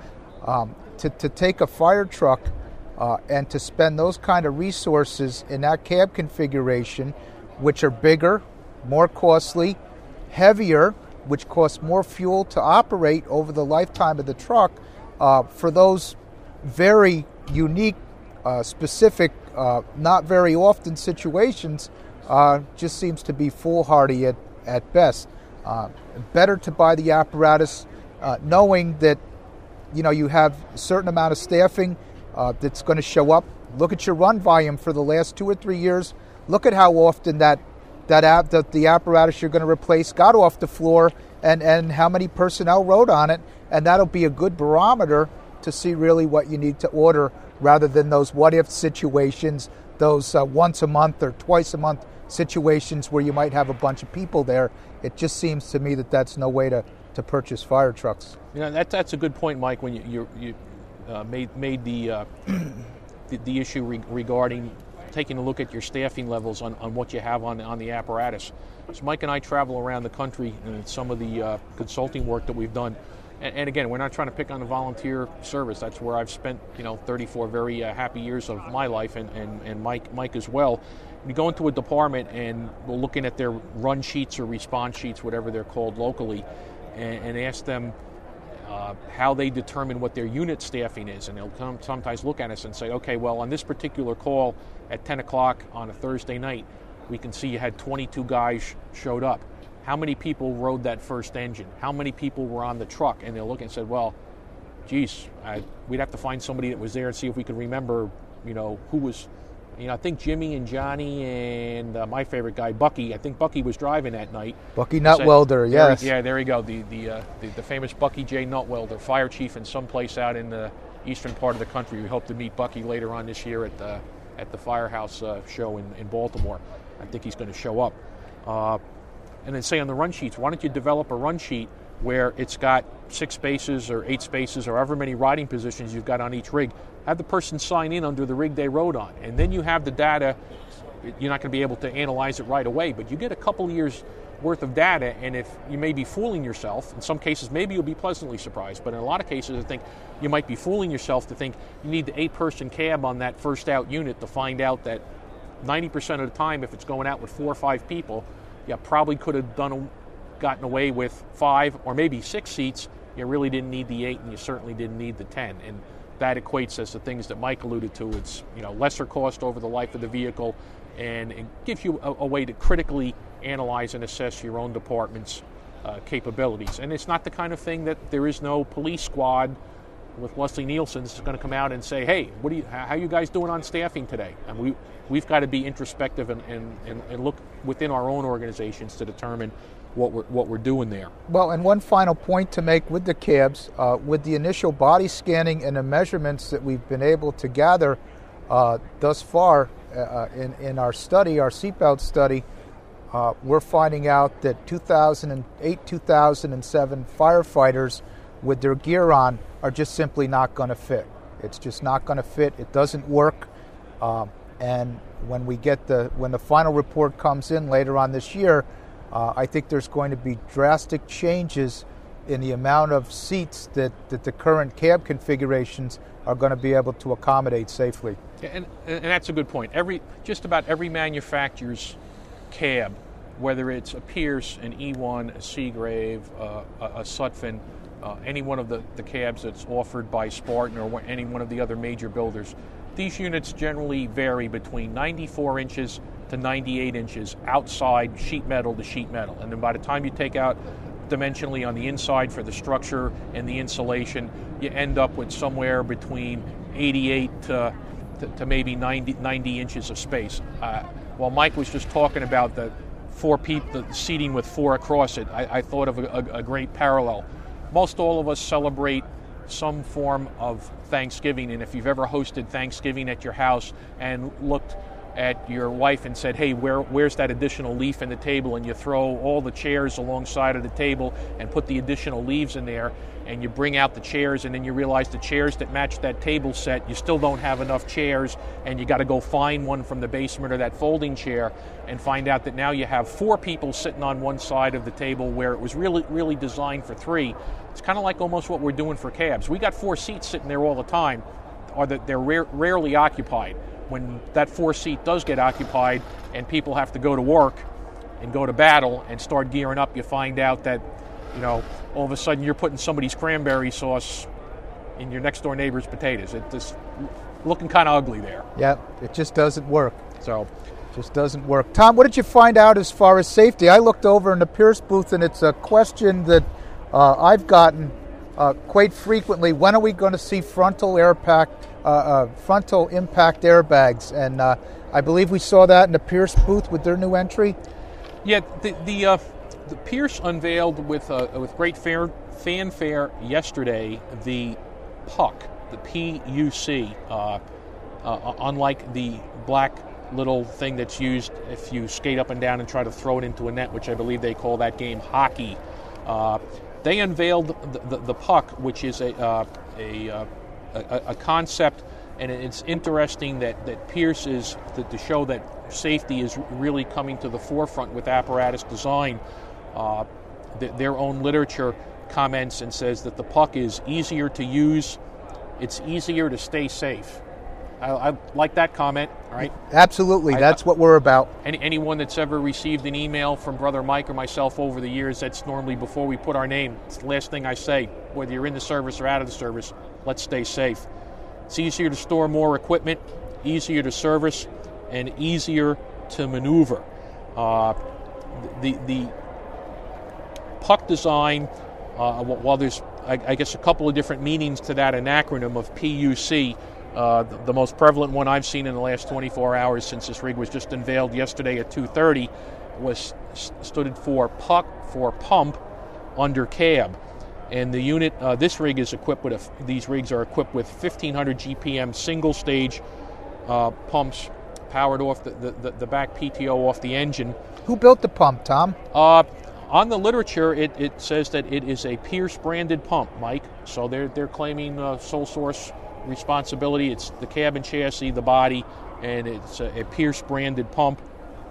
To take a fire truck and to spend those kind of resources in that cab configuration, which are bigger, more costly, heavier, which costs more fuel to operate over the lifetime of the truck, for those very unique, specific, not very often situations, just seems to be foolhardy at best. Better to buy the apparatus knowing that you have a certain amount of staffing that's going to show up. Look at your run volume for the last 2 or 3 years. Look at how often that the apparatus you're going to replace got off the floor, and how many personnel rode on it, and that'll be a good barometer to see really what you need to order, rather than those what-if situations, those once a month or twice a month situations where you might have a bunch of people there. It just seems to me that that's no way to purchase fire trucks. That's a good point, Mike, when you made the issue regarding taking a look at your staffing levels on what you have on the apparatus. So Mike and I travel around the country, and some of the consulting work that we've done. And again, we're not trying to pick on the volunteer service. That's where I've spent 34 very happy years of my life, and Mike as well. We go into a department and we're looking at their run sheets or response sheets, whatever they're called locally, and ask them how they determine what their unit staffing is. And they'll sometimes look at us and say, okay, well, on this particular call at 10 o'clock on a Thursday night, we can see you had 22 guys showed up. How many people rode that first engine? How many people were on the truck? And they'll look and said, well, geez, we'd have to find somebody that was there and see if we could remember, who was. I think Jimmy and Johnny and my favorite guy, Bucky. I think Bucky was driving that night. Bucky Nutwelder, yes. Yeah, there you go. The famous Bucky J. Nutwelder, fire chief in some place out in the eastern part of the country. We hope to meet Bucky later on this year at the Firehouse show in Baltimore. I think he's going to show up. And then say on the run sheets, why don't you develop a run sheet where it's got 6 spaces or 8 spaces or however many riding positions you've got on each rig. Have the person sign in under the rig they rode on. And then you have the data. You're not going to be able to analyze it right away, but you get a couple years worth of data, and if you may be fooling yourself, in some cases maybe you'll be pleasantly surprised, but in a lot of cases I think you might be fooling yourself to think you need the 8-person cab on that first out unit to find out that 90% of the time if it's going out with 4 or 5 people, you probably could have gotten away with 5 or maybe 6 seats. You really didn't need the 8, and you certainly didn't need the 10. And that equates as the things that Mike alluded to. It's lesser cost over the life of the vehicle, and it gives you a way to critically analyze and assess your own department's capabilities. And it's not the kind of thing that there is no police squad with Leslie Nielsen that's going to come out and say, hey, how are you guys doing on staffing today? And we've got to be introspective and look within our own organizations to determine what we're doing there. Well, and one final point to make with the cabs, with the initial body scanning and the measurements that we've been able to gather thus far in our study, our seatbelt study, we're finding out that 2008, 2007 firefighters with their gear on are just simply not going to fit. It's just not going to fit. It doesn't work. And when the final report comes in later on this year, I think there's going to be drastic changes in the amount of seats that the current cab configurations are going to be able to accommodate safely. And that's a good point. Just about every manufacturer's cab, whether it's a Pierce, an E1, a Seagrave, a Sutphen, any one of the cabs that's offered by Spartan or any one of the other major builders, these units generally vary between 94 inches to 98 inches outside sheet metal to sheet metal. And then by the time you take out dimensionally on the inside for the structure and the insulation, you end up with somewhere between 88 to maybe 90 inches of space. While Mike was just talking about the seating with four across it, I thought of a great parallel. Most all of us celebrate some form of Thanksgiving, and if you've ever hosted Thanksgiving at your house and looked at your wife and said, hey, where's that additional leaf in the table, and you throw all the chairs alongside of the table and put the additional leaves in there, and you bring out the chairs, and then you realize the chairs that match that table set, you still don't have enough chairs, and you got to go find one from the basement or that folding chair, and find out that now you have four people sitting on one side of the table where it was really designed for three. It's kind of like almost what we're doing for cabs. We got four seats sitting there all the time, or that they're rarely occupied. When that four seat does get occupied and people have to go to work and go to battle and start gearing up, you find out that, all of a sudden you're putting somebody's cranberry sauce in your next door neighbor's potatoes. It's just looking kind of ugly there. Yeah, it just doesn't work. Just doesn't work. Tom, what did you find out as far as safety? I looked over in the Pierce booth, and it's a question that I've gotten quite frequently. When are we going to see frontal impact airbags? And I believe we saw that in the Pierce booth with their new entry. Yeah, the Pierce unveiled with great fanfare yesterday the PUC, the PUC. Unlike the black little thing that's used if you skate up and down and try to throw it into a net, which I believe they call that game hockey. They unveiled the PUC, which is a concept, and it's interesting that Pierce is to show that safety is really coming to the forefront with apparatus design. Their own literature comments and says that the PUC is easier to use, it's easier to stay safe. I like that comment, right? Absolutely, that's what we're about. Anyone that's ever received an email from Brother Mike or myself over the years, that's normally before we put our name. It's the last thing I say, whether you're in the service or out of the service, let's stay safe. It's easier to store more equipment, easier to service, and easier to maneuver. The PUC design, while there's, I guess, a couple of different meanings to that, an acronym of PUC, the most prevalent one I've seen in the last 24 hours since this rig was just unveiled yesterday at 2:30 stood for PUC, for pump under cab. And the unit, this rig is equipped with, these rigs are equipped with 1500 GPM single stage pumps powered off the back PTO off the engine. Who built the pump, Tom? On the literature, it says that it is a Pierce branded pump, Mike. So they're claiming sole source responsibility. It's the cab and chassis, the body, and it's a Pierce branded pump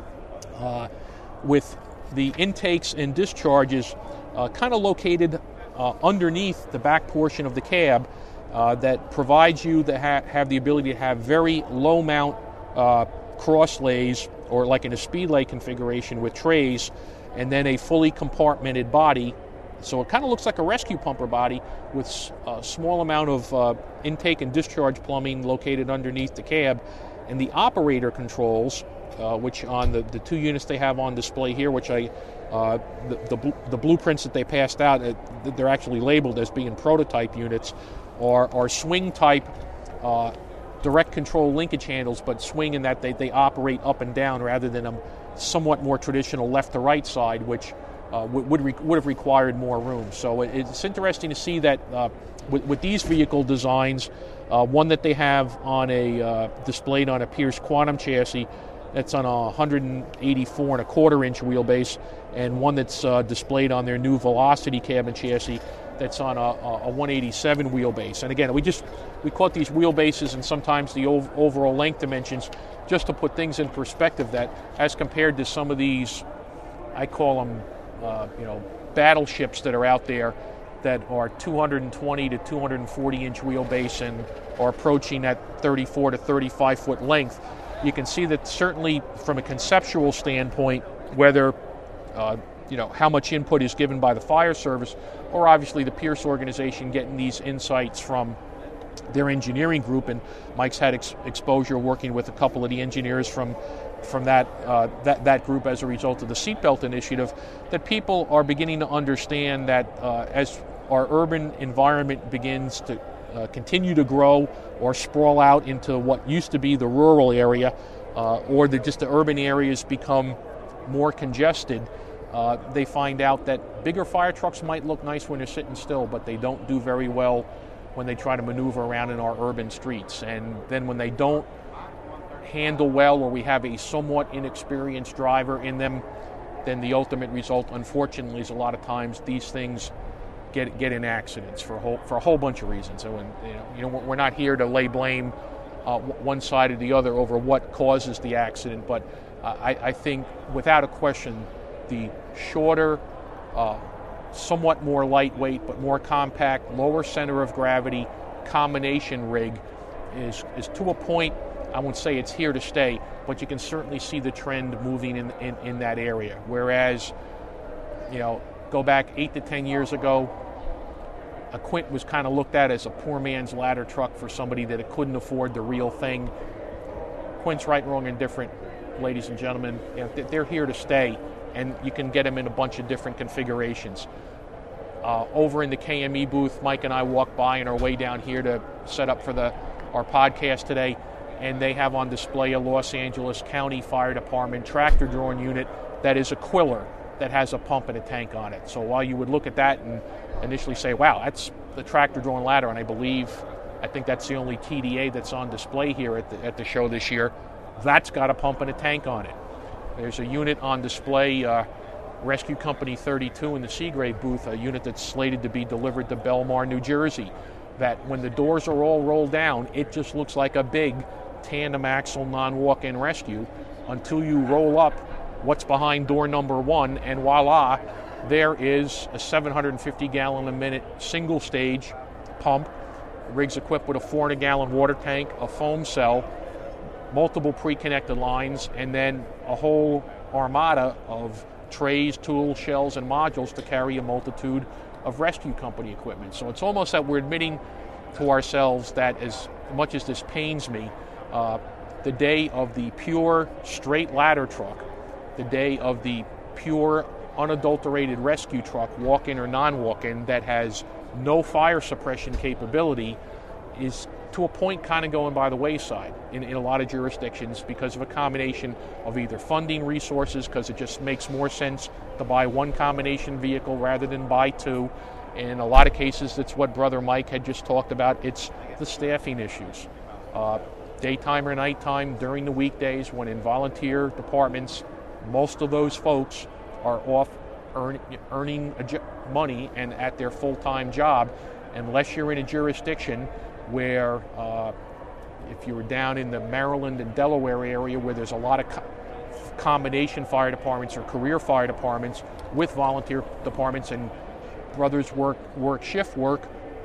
with the intakes and discharges kind of located underneath the back portion of the cab that provides you to have the ability to have very low mount cross lays, or like in a speedlay configuration with trays, and then a fully compartmented body. So it kind of looks like a rescue pumper body with a small amount of intake and discharge plumbing located underneath the cab. And the operator controls, which on the two units they have on display here, which the blueprints that they passed out, they're actually labeled as being prototype units, are swing type direct control linkage handles, but swing in that they operate up and down rather than a somewhat more traditional left to right side, which would have required more room. So it's interesting to see that with these vehicle designs, one that they have on displayed on a Pierce Quantum chassis, that's on a 184.25-inch wheelbase, and one that's displayed on their new Velocity cabin chassis that's on a 187 wheelbase. And again, we caught these wheelbases and sometimes the overall length dimensions just to put things in perspective, that as compared to some of these, I call them, battleships that are out there that are 220 to 240 inch wheelbase and are approaching that 34 to 35 foot length. You can see that certainly from a conceptual standpoint, whether how much input is given by the fire service or obviously the Pierce organization getting these insights from their engineering group, and Mike's had exposure working with a couple of the engineers from that group as a result of the seatbelt initiative, that people are beginning to understand that as our urban environment begins to continue to grow or sprawl out into what used to be the rural area, or the urban areas become more congested, they find out that bigger fire trucks might look nice when they're sitting still, but they don't do very well when they try to maneuver around in our urban streets. And then when they don't handle well, or we have a somewhat inexperienced driver in them, then the ultimate result, unfortunately, is a lot of times these things get in accidents for a whole bunch of reasons. And we're not here to lay blame one side or the other over what causes the accident, but I think without a question, the shorter, somewhat more lightweight but more compact, lower center of gravity combination rig is to a point, I won't say it's here to stay, but you can certainly see the trend moving in that area. Whereas, go back 8 to 10 years ago, a Quint was kind of looked at as a poor man's ladder truck for somebody that couldn't afford the real thing. Quint's right, wrong, and different, ladies and gentlemen. They're here to stay, and you can get them in a bunch of different configurations. Over in the KME booth, Mike and I walked by on our way down here to set up for our podcast today, and they have on display a Los Angeles County Fire Department tractor-drawn unit that is a Quiller that has a pump and a tank on it. So while you would look at that and initially say, wow, that's the tractor-drawn ladder, and I think that's the only TDA that's on display here at the show this year, that's got a pump and a tank on it. There's a unit on display, Rescue Company 32 in the Seagrave booth, a unit that's slated to be delivered to Belmar, New Jersey, that when the doors are all rolled down, it just looks like a big tandem axle non-walk-in rescue until you roll up what's behind door number 1, and voila, there is a 750-gallon-a-minute single-stage pump. The rig's equipped with a 400-gallon water tank, a foam cell, multiple pre-connected lines, and then a whole armada of trays, tools, shells, and modules to carry a multitude of rescue company equipment. So it's almost that we're admitting to ourselves that, as much as this pains me, the day of the pure straight ladder truck, the day of the pure unadulterated rescue truck, walk-in or non-walk-in, that has no fire suppression capability, is to a point kind of going by the wayside in a lot of jurisdictions because of a combination of either funding resources, because it just makes more sense to buy one combination vehicle rather than buy two. In a lot of cases, that's what Brother Mike had just talked about. It's the staffing issues. Daytime or nighttime, during the weekdays, when in volunteer departments, most of those folks are off earning money and at their full-time job, unless you're in a jurisdiction where, if you were down in the Maryland and Delaware area where there's a lot of combination fire departments or career fire departments with volunteer departments, and brothers work shift work,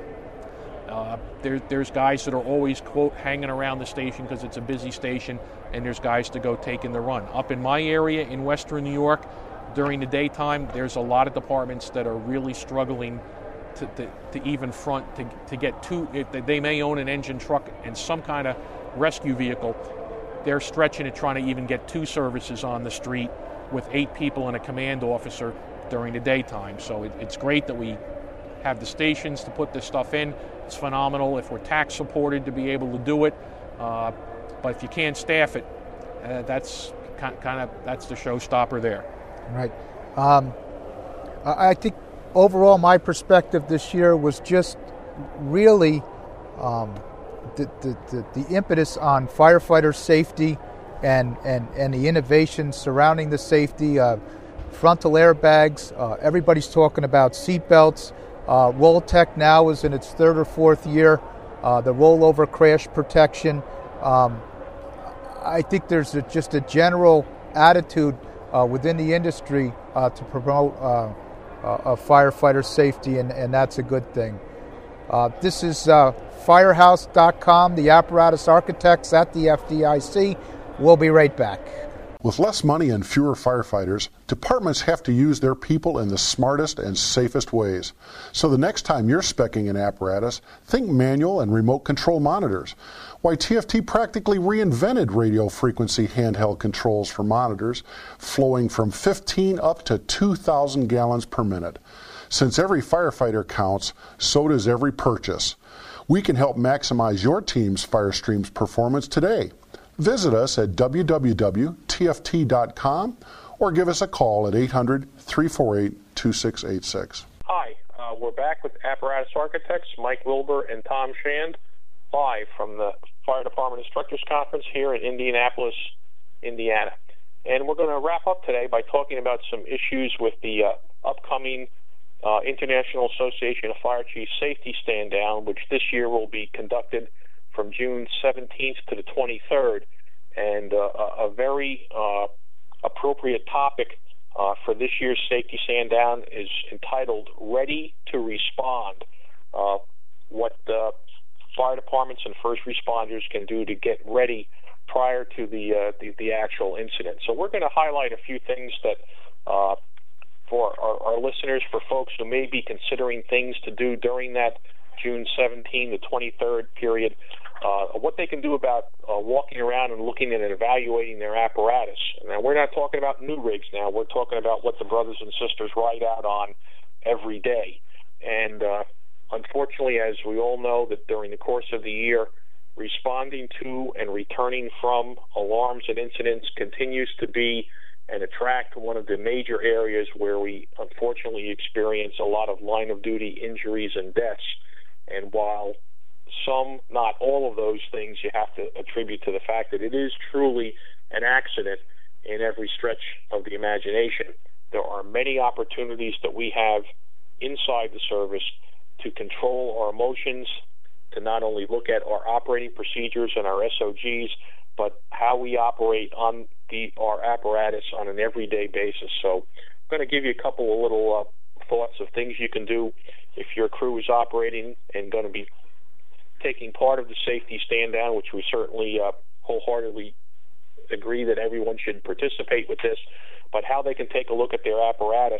there's guys that are always, quote, hanging around the station because it's a busy station, and there's guys to go taking the run. Up in my area in western New York, during the daytime, there's a lot of departments that are really struggling to even front to get two. They may own an engine truck and some kind of rescue vehicle. They're stretching it trying to even get two services on the street with 8 people and a command officer during the daytime. So it's great that we have the stations to put this stuff in. It's phenomenal if we're tax supported to be able to do it. But if you can't staff it, that's that's the showstopper there. Right. I think overall my perspective this year was just really the impetus on firefighter safety and the innovations surrounding the safety, frontal airbags. Everybody's talking about seat belts. Rolltech now is in its third or fourth year. The rollover crash protection. I think there's just a general attitude within the industry to promote firefighter safety, and that's a good thing. This is Firehouse.com, the apparatus architects at the FDIC. We'll be right back. With less money and fewer firefighters, departments have to use their people in the smartest and safest ways. So the next time you're speccing an apparatus, think manual and remote control monitors. Why, TFT practically reinvented radio frequency handheld controls for monitors, flowing from 15 up to 2,000 gallons per minute. Since every firefighter counts, so does every purchase. We can help maximize your team's FireStream's performance today. Visit us at www.tft.com or give us a call at 800-348-2686. Hi, we're back with Apparatus Architects, Mike Wilbur and Tom Shand, live from the Fire Department Instructors Conference here in Indianapolis, Indiana. And we're going to wrap up today by talking about some issues with the upcoming International Association of Fire Chiefs Safety Stand Down, which this year will be conducted from June 17th to the 23rd, and a very appropriate topic for this year's Safety Stand Down is entitled Ready to Respond, what fire departments and first responders can do to get ready prior to the actual incident. So we're going to highlight a few things that for our listeners, for folks who may be considering things to do during that June 17 to 23rd period, what they can do about walking around and looking at and evaluating their apparatus. Now, we're not talking about new rigs now. We're talking about what the brothers and sisters ride out on every day. And unfortunately, as we all know, that during the course of the year, responding to and returning from alarms and incidents continues to be and attract one of the major areas where we unfortunately experience a lot of line-of-duty injuries and deaths. And while some, not all of those things you have to attribute to the fact that it is truly an accident in every stretch of the imagination, there are many opportunities that we have inside the service to control our emotions, to not only look at our operating procedures and our SOGs, but how we operate on our apparatus on an everyday basis. So I'm going to give you a couple of little thoughts of things you can do if your crew is operating and going to be taking part of the safety stand down, which we certainly wholeheartedly agree that everyone should participate with this, but how they can take a look at their apparatus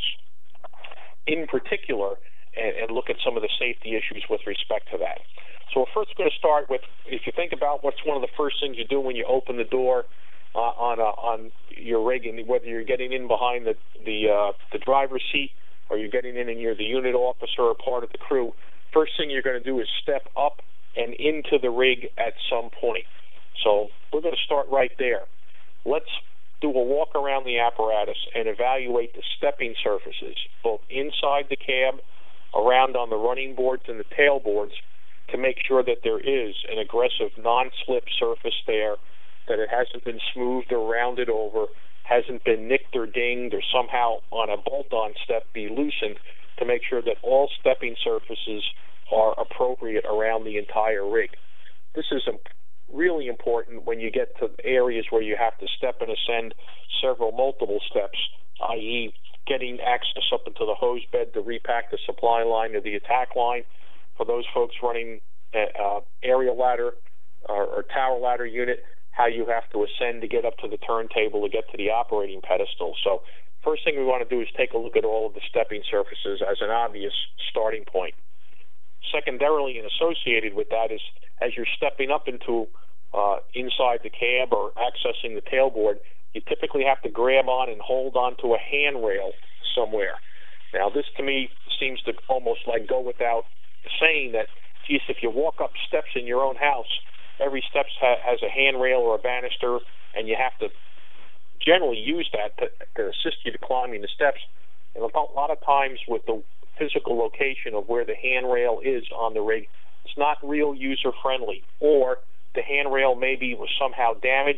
in particular and look at some of the safety issues with respect to that. So we're first going to start with, if you think about what's one of the first things you do when you open the door on your rig, and whether you're getting in behind the driver's seat or you're getting in and you're the unit officer or part of the crew, first thing you're going to do is step up and into the rig at some point. So we're going to start right there. Let's do a walk around the apparatus and evaluate the stepping surfaces, both inside the cab, around on the running boards and the tail boards, to make sure that there is an aggressive non-slip surface there, that it hasn't been smoothed or rounded over, hasn't been nicked or dinged, or somehow on a bolt-on step be loosened, to make sure that all stepping surfaces are appropriate around the entire rig. This is really important when you get to areas where you have to step and ascend multiple steps, i.e. getting access up into the hose bed to repack the supply line or the attack line. For those folks running aerial ladder or tower ladder unit, how you have to ascend to get up to the turntable to get to the operating pedestal. So first thing we want to do is take a look at all of the stepping surfaces as an obvious starting point. Secondarily and associated with that is, as you're stepping up into inside the cab or accessing the tailboard, you typically have to grab on and hold on to a handrail somewhere. Now, this to me seems to almost like go without saying that, geez, if you walk up steps in your own house, every step has a handrail or a banister, and you have to generally use that to assist you to climbing the steps. And a lot of times with the physical location of where the handrail is on the rig, it's not real user-friendly, or the handrail maybe was somehow damaged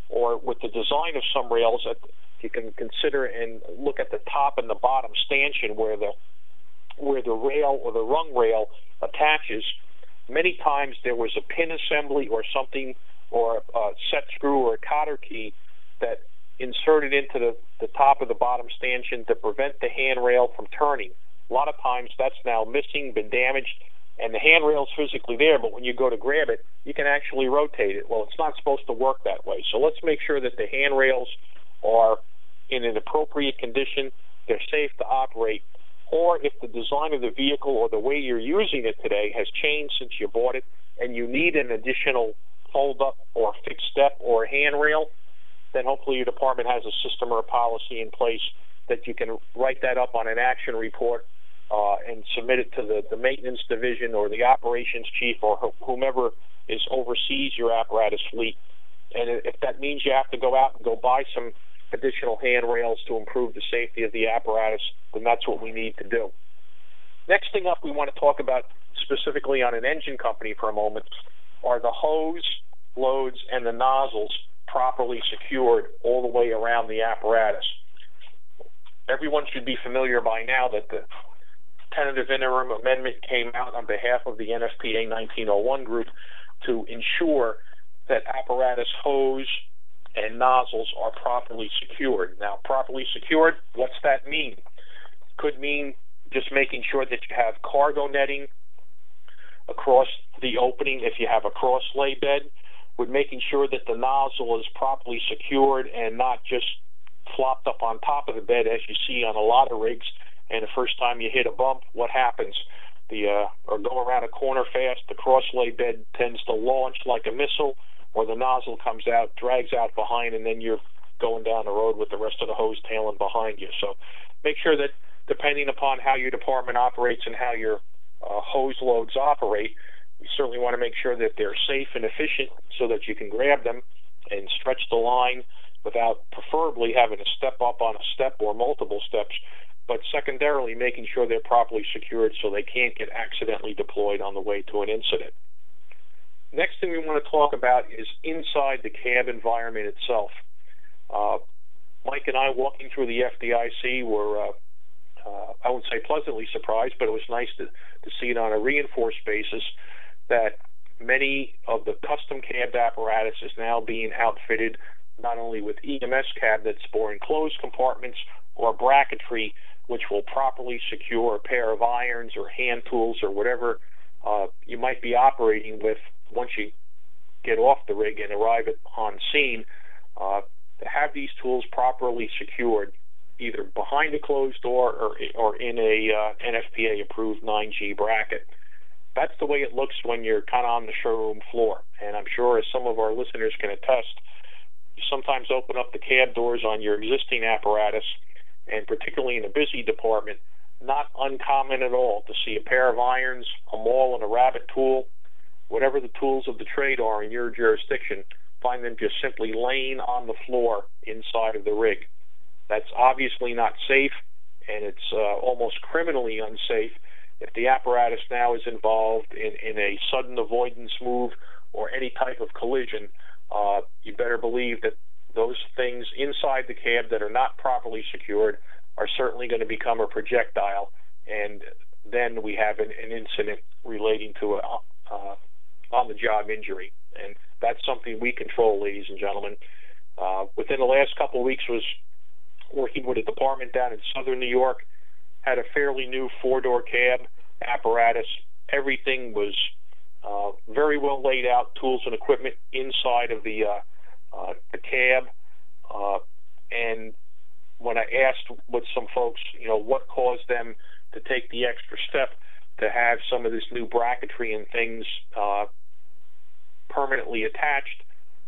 or with the design of some rails, you can consider and look at the top and the bottom stanchion where the rail or the rung rail attaches. Many times there was a pin assembly or something, or a set screw or a cotter key that inserted into the top of the bottom stanchion to prevent the handrail from turning. A lot of times that's now missing, been damaged, and the handrail's physically there, but when you go to grab it, you can actually rotate it. Well, it's not supposed to work that way. So let's make sure that the handrails are in an appropriate condition, they're safe to operate, or if the design of the vehicle or the way you're using it today has changed since you bought it and you need an additional fold-up or fixed step or handrail, then hopefully your department has a system or a policy in place that you can write that up on an action report and submit it to the maintenance division or the operations chief or whomever oversees your apparatus fleet. And if that means you have to go out and go buy some additional handrails to improve the safety of the apparatus, then that's what we need to do. Next thing up we want to talk about specifically on an engine company for a moment are the hose, loads, and the nozzles properly secured all the way around the apparatus. Everyone should be familiar by now that the tentative interim amendment came out on behalf of the NFPA 1901 group to ensure that apparatus hose and nozzles are properly secured. Now, properly secured, what's that mean? Could mean just making sure that you have cargo netting across the opening if you have a cross lay bed, with making sure that the nozzle is properly secured and not just flopped up on top of the bed as you see on a lot of rigs, and the first time you hit a bump, what happens? Or go around a corner fast, the cross lay bed tends to launch like a missile, or the nozzle comes out, drags out behind, and then you're going down the road with the rest of the hose tailing behind you. So make sure that depending upon how your department operates and how your hose loads operate, we certainly want to make sure that they're safe and efficient so that you can grab them and stretch the line without preferably having to step up on a step or multiple steps, but secondarily making sure they're properly secured so they can't get accidentally deployed on the way to an incident. Next thing we want to talk about is inside the cab environment itself. Mike and I, walking through the FDIC, were, I wouldn't say pleasantly surprised, but it was nice to see it on a reinforced basis that many of the custom cab apparatus is now being outfitted not only with EMS cabinets for enclosed compartments or bracketry, which will properly secure a pair of irons or hand tools or whatever you might be operating with once you get off the rig and arrive on scene, to have these tools properly secured either behind a closed door or in a NFPA-approved 9G bracket. That's the way it looks when you're kind of on the showroom floor. And I'm sure, as some of our listeners can attest, you sometimes open up the cab doors on your existing apparatus, and particularly in a busy department, not uncommon at all to see a pair of irons, a maul, and a rabbit tool, whatever the tools of the trade are in your jurisdiction, find them just simply laying on the floor inside of the rig. That's obviously not safe, and it's almost criminally unsafe if the apparatus now is involved in a sudden avoidance move or any type of collision. You better believe that those things inside the cab that are not properly secured are certainly going to become a projectile, and then we have an incident relating to a on-the-job injury. And that's something we control, ladies and gentlemen. Within the last couple of weeks was working with a department down in southern New York, had a fairly new four-door cab apparatus. Everything was very well laid out, tools and equipment inside of the cab. And when I asked with some folks, what caused them to take the extra step to have some of this new bracketry and things permanently attached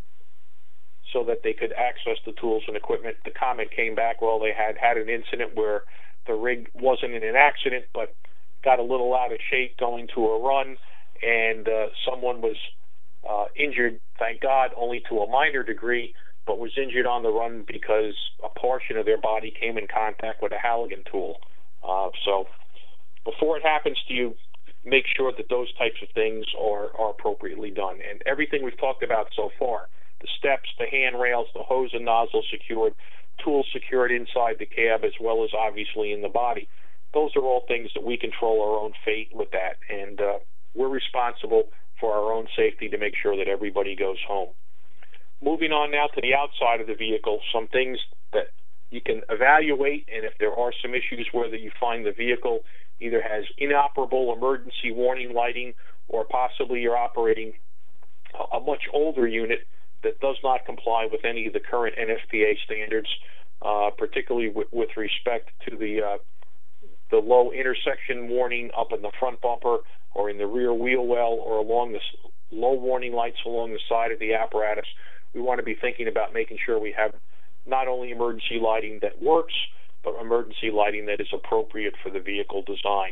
so that they could access the tools and equipment, the comment came back, well, they had an incident where the rig wasn't in an accident but got a little out of shape going to a run, and someone was injured, thank God, only to a minor degree, but was injured on the run because a portion of their body came in contact with a Halligan tool. So before it happens to you, make sure that those types of things are appropriately done. And everything we've talked about so far, the steps, the handrails, the hose and nozzle secured, tools secured inside the cab, as well as obviously in the body. Those are all things that we control our own fate with that, and we're responsible for our own safety to make sure that everybody goes home. Moving on now to the outside of the vehicle, some things that you can evaluate, and if there are some issues whether you find the vehicle either has inoperable emergency warning lighting or possibly you're operating a much older unit that does not comply with any of the current NFPA standards, particularly with respect to the low intersection warning up in the front bumper or in the rear wheel well or along the low warning lights along the side of the apparatus. We want to be thinking about making sure we have not only emergency lighting that works, but emergency lighting that is appropriate for the vehicle design.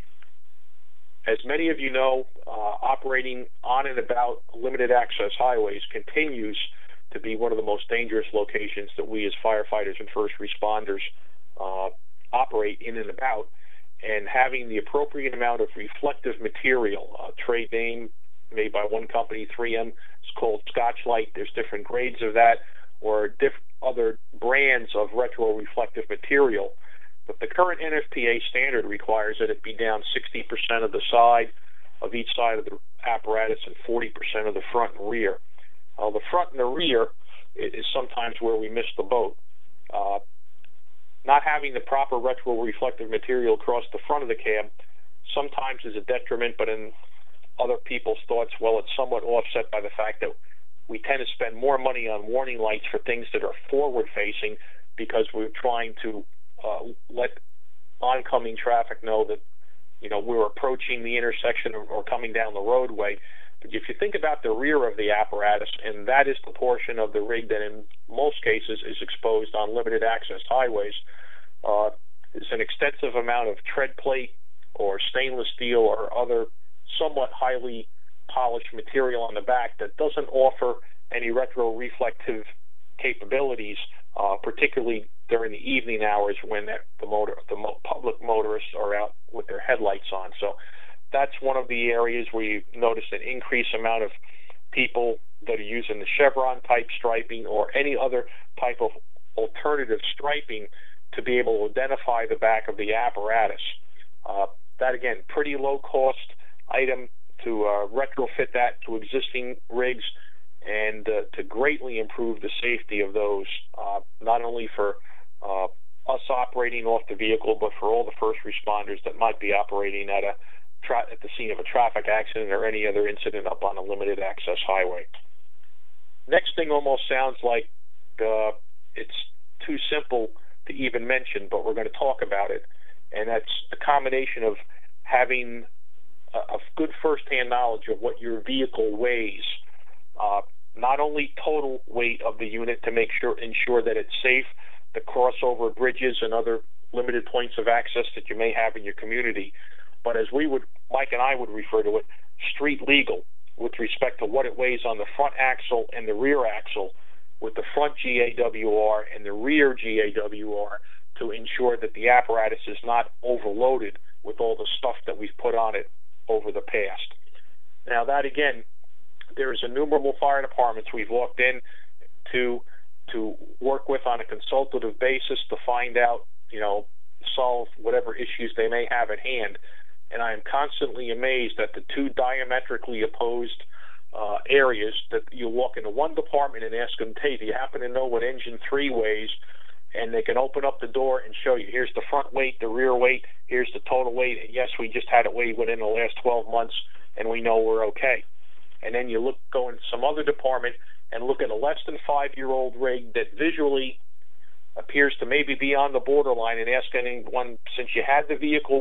As many of you know, operating on and about limited access highways continues to be one of the most dangerous locations that we as firefighters and first responders operate in and about, and having the appropriate amount of reflective material, trade name made by one company, 3M, it's called Scotchlite. There's different grades of that, or other brands of retroreflective material. But the current NFPA standard requires that it be down 60% of the side of each side of the apparatus and 40% of the front and rear. The front and the rear is sometimes where we miss the boat. Not having the proper retroreflective material across the front of the cab sometimes is a detriment, but in other people's thoughts, well, it's somewhat offset by the fact that we tend to spend more money on warning lights for things that are forward-facing because we're trying to let oncoming traffic know that, we're approaching the intersection or coming down the roadway. But if you think about the rear of the apparatus, and that is the portion of the rig that in most cases is exposed on limited access highways, there's an extensive amount of tread plate or stainless steel or other somewhat highly polished material on the back that doesn't offer any retroreflective capabilities, particularly during the evening hours when the public motorists are out with their headlights on. So that's one of the areas where you notice an increased amount of people that are using the chevron type striping or any other type of alternative striping to be able to identify the back of the apparatus. That again, pretty low cost item to retrofit that to existing rigs and to greatly improve the safety of those, not only for us operating off the vehicle, but for all the first responders that might be operating at the scene of a traffic accident or any other incident up on a limited access highway. Next thing almost sounds like it's too simple to even mention, but we're going to talk about it, and that's the combination of having a good first-hand knowledge of what your vehicle weighs, not only total weight of the unit to ensure that it's safe to cross over bridges and other limited points of access that you may have in your community, but as Mike and I would refer to it, street legal with respect to what it weighs on the front axle and the rear axle, with the front GAWR and the rear GAWR, to ensure that the apparatus is not overloaded with all the stuff that we've put on it over the past. Now that again, there's innumerable fire departments we've walked in to work with on a consultative basis to find out, solve whatever issues they may have at hand. And I am constantly amazed at the two diametrically opposed areas that you walk into one department and ask them, hey, do you happen to know what engine 3 weighs? And they can open up the door and show you, here's the front weight, the rear weight, here's the total weight, and yes, we just had it weighed within the last 12 months, and we know we're okay. And then you go into some other department and look at a less than 5-year-old rig that visually appears to maybe be on the borderline, and ask anyone, since you had the vehicle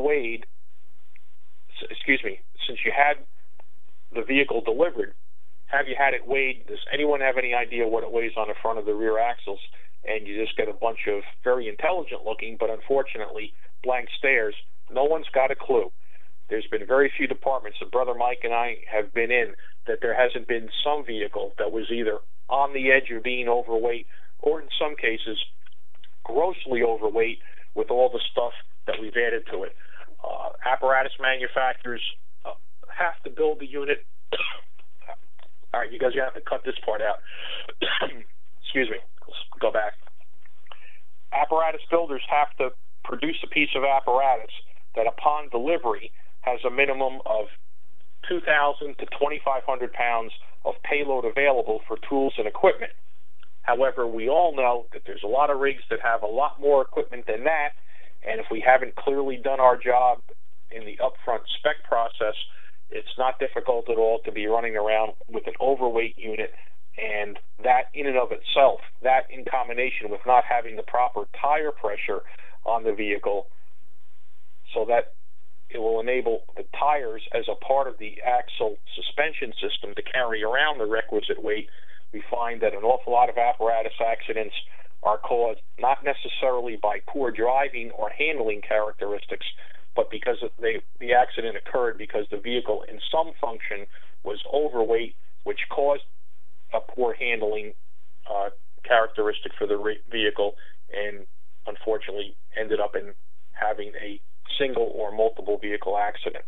delivered, have you had it weighed? Does anyone have any idea what it weighs on the front of the rear axles? And you just get a bunch of very intelligent looking, but unfortunately blank stares. No one's got a clue. There's been very few departments that Brother Mike and I have been in that there hasn't been some vehicle that was either on the edge of being overweight or in some cases grossly overweight with all the stuff that we've added to it. Apparatus manufacturers have to build the unit right, you guys have to cut this part out. Excuse me. Let's go back. Apparatus builders have to produce a piece of apparatus that upon delivery has a minimum of 2,000 to 2,500 pounds of payload available for tools and equipment. However, we all know that there's a lot of rigs that have a lot more equipment than that, and if we haven't clearly done our job in the upfront spec process, it's not difficult at all to be running around with an overweight unit, and that in and of itself, that in combination with not having the proper tire pressure on the vehicle so that it will enable the tires as a part of the axle suspension system to carry around the requisite weight, we find that an awful lot of apparatus accidents are caused not necessarily by poor driving or handling characteristics, but because the accident occurred because the vehicle in some function was overweight, which caused a poor handling characteristic for the vehicle, and unfortunately ended up in having a single or multiple vehicle accident.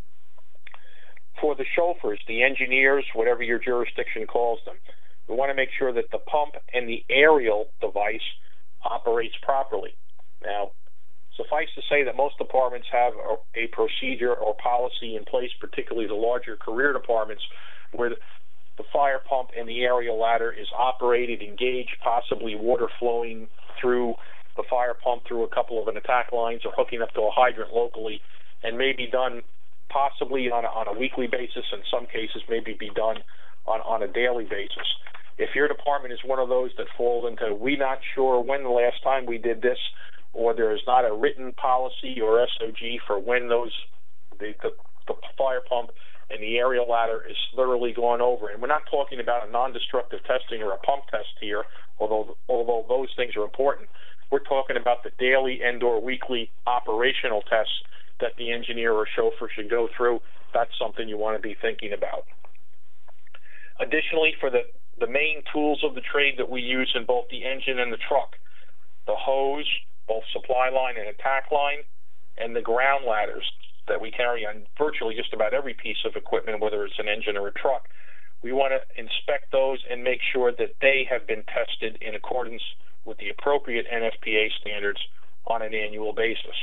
For the chauffeurs, the engineers, whatever your jurisdiction calls them, we want to make sure that the pump and the aerial device operates properly. Now, suffice to say that most departments have a procedure or policy in place, particularly the larger career departments, where the fire pump and the aerial ladder is operated, engaged, possibly water flowing through the fire pump through a couple of attack lines or hooking up to a hydrant locally, and may be done possibly on a weekly basis, in some cases maybe be done on a daily basis. If your department is one of those that falls into we're not sure when the last time we did this, or there is not a written policy or SOG for when the fire pump and the aerial ladder is thoroughly gone over, and we're not talking about a non-destructive testing or a pump test here, although those things are important. We're talking about the daily and/or weekly operational tests that the engineer or chauffeur should go through. That's something you want to be thinking about. Additionally, for the main tools of the trade that we use in both the engine and the truck, the hose, both supply line and attack line, and the ground ladders that we carry on virtually just about every piece of equipment, whether it's an engine or a truck, we want to inspect those and make sure that they have been tested in accordance with the appropriate NFPA standards on an annual basis.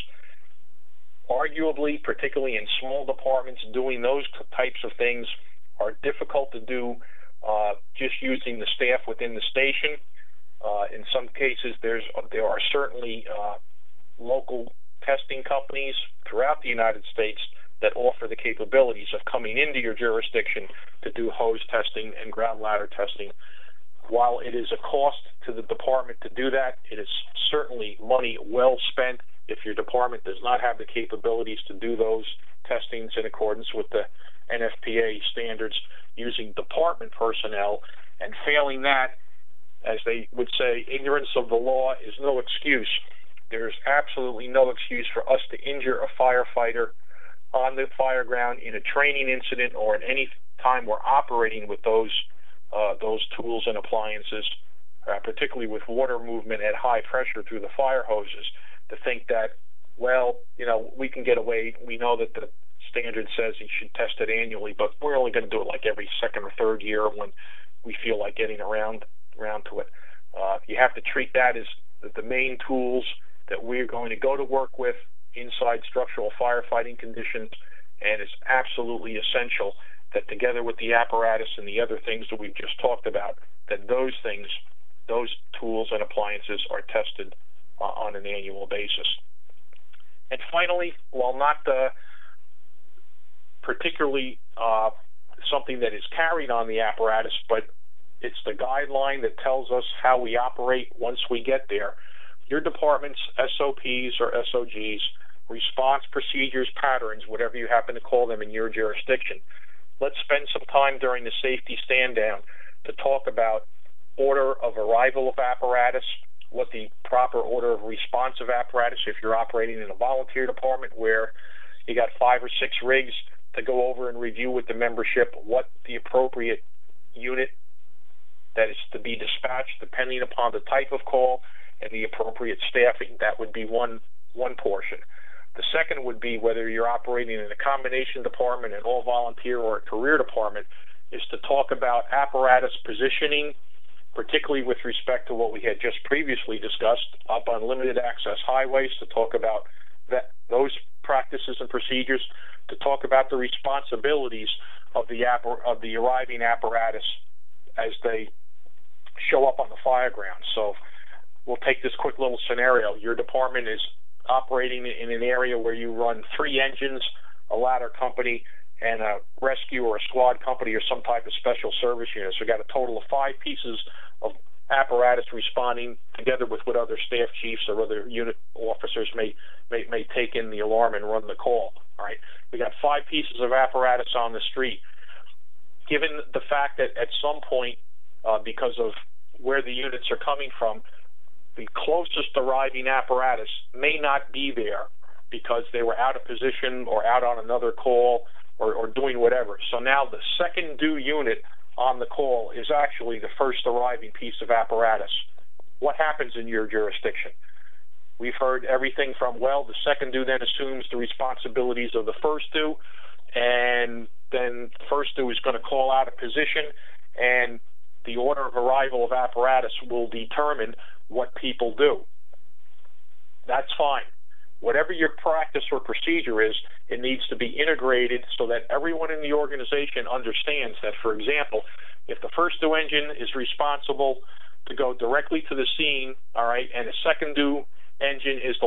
Arguably, particularly in small departments, doing those types of things are difficult to do just using the staff within the station. In some cases, there are certainly local testing companies throughout the United States that offer the capabilities of coming into your jurisdiction to do hose testing and ground ladder testing. While it is a cost to the department to do that, it is certainly money well spent if your department does not have the capabilities to do those testings in accordance with the NFPA standards using department personnel. And failing that, as they would say, ignorance of the law is no excuse. There's absolutely no excuse for us to injure a firefighter on the fire ground in a training incident or at any time we're operating with those tools and appliances, particularly with water movement at high pressure through the fire hoses, to think that, well, we can get away. We know that the standard says you should test it annually, but we're only going to do it like every second or third year when we feel like getting around to it. You have to treat that as the main tools that we're going to go to work with inside structural firefighting conditions, and it's absolutely essential that together with the apparatus and the other things that we've just talked about, that those tools and appliances are tested on an annual basis. And finally, while not particularly something that is carried on the apparatus, but it's the guideline that tells us how we operate once we get there, your department's SOPs or SOGs, response procedures, patterns, whatever you happen to call them in your jurisdiction. Let's spend some time during the safety stand down to talk about order of arrival of apparatus, what the proper order of response of apparatus, if you're operating in a volunteer department where you got 5 or 6 rigs to go over and review with the membership what the appropriate unit that is to be dispatched depending upon the type of call and the appropriate staffing. That would be one portion. The second would be whether you're operating in a combination department, an all-volunteer, or a career department, is to talk about apparatus positioning, particularly with respect to what we had just previously discussed up on limited access highways, to talk about those practices and procedures, to talk about the responsibilities of the arriving apparatus as they show up on the fire ground. So we'll take this quick little scenario. Your department is operating in an area where you run 3 engines, a ladder company, and a rescue or a squad company or some type of special service unit. So we've got a total of 5 pieces of apparatus responding together with what other staff chiefs or other unit officers may take in the alarm and run the call. All right, we got 5 pieces of apparatus on the street. Given the fact that at some point, because of where the units are coming from, the closest arriving apparatus may not be there because they were out of position or out on another call or doing whatever. So now the second due unit on the call is actually the first arriving piece of apparatus. What happens in your jurisdiction? We've heard everything from, well, the second due then assumes the responsibilities of the first due, and then the first due is going to call out a position, and the order of arrival of apparatus will determine what people do. That's fine. Whatever your practice or procedure is, it needs to be integrated so that everyone in the organization understands that, for example, if the first due engine is responsible to go directly to the scene, all right, and the second due engine is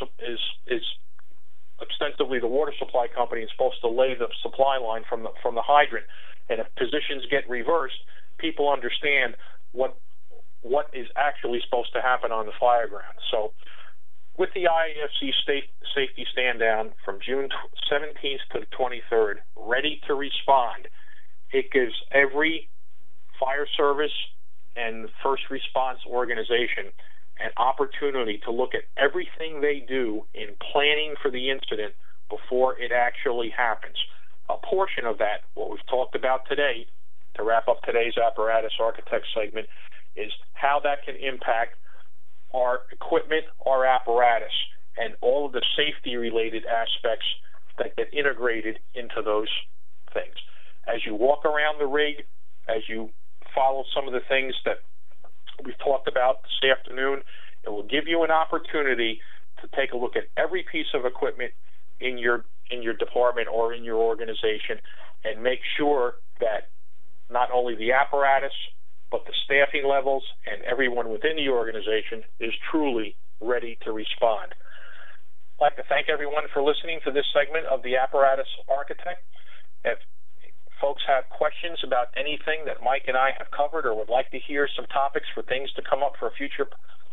is ostensibly the water supply company and supposed to lay the supply line from the hydrant, and if positions get reversed, people understand what is actually supposed to happen on the fire ground. So with the IAFC safety stand down from June 17th to the 23rd, ready to respond, it gives every fire service and first response organization an opportunity to look at everything they do in planning for the incident before it actually happens. A portion of that, what we've talked about today, to wrap up today's Apparatus Architect segment, is how that can impact our equipment, our apparatus, and all of the safety-related aspects that get integrated into those things. As you walk around the rig, as you follow some of the things that we've talked about this afternoon, it will give you an opportunity to take a look at every piece of equipment in your department or in your organization and make sure that not only the apparatus, but the staffing levels and everyone within the organization is truly ready to respond. I'd like to thank everyone for listening to this segment of the Apparatus Architect. If folks have questions about anything that Mike and I have covered or would like to hear some topics for things to come up for a future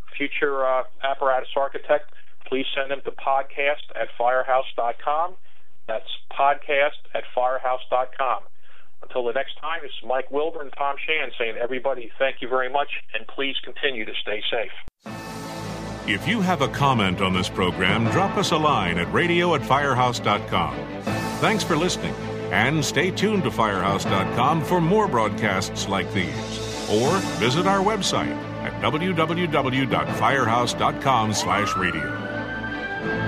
Apparatus Architect, please send them to podcast@firehouse.com. That's podcast@firehouse.com. Until the next time, this is Mike Wilbur and Tom Shand saying, everybody, thank you very much, and please continue to stay safe. If you have a comment on this program, drop us a line at radio@firehouse.com. Thanks for listening, and stay tuned to firehouse.com for more broadcasts like these. Or visit our website at www.firehouse.com/radio.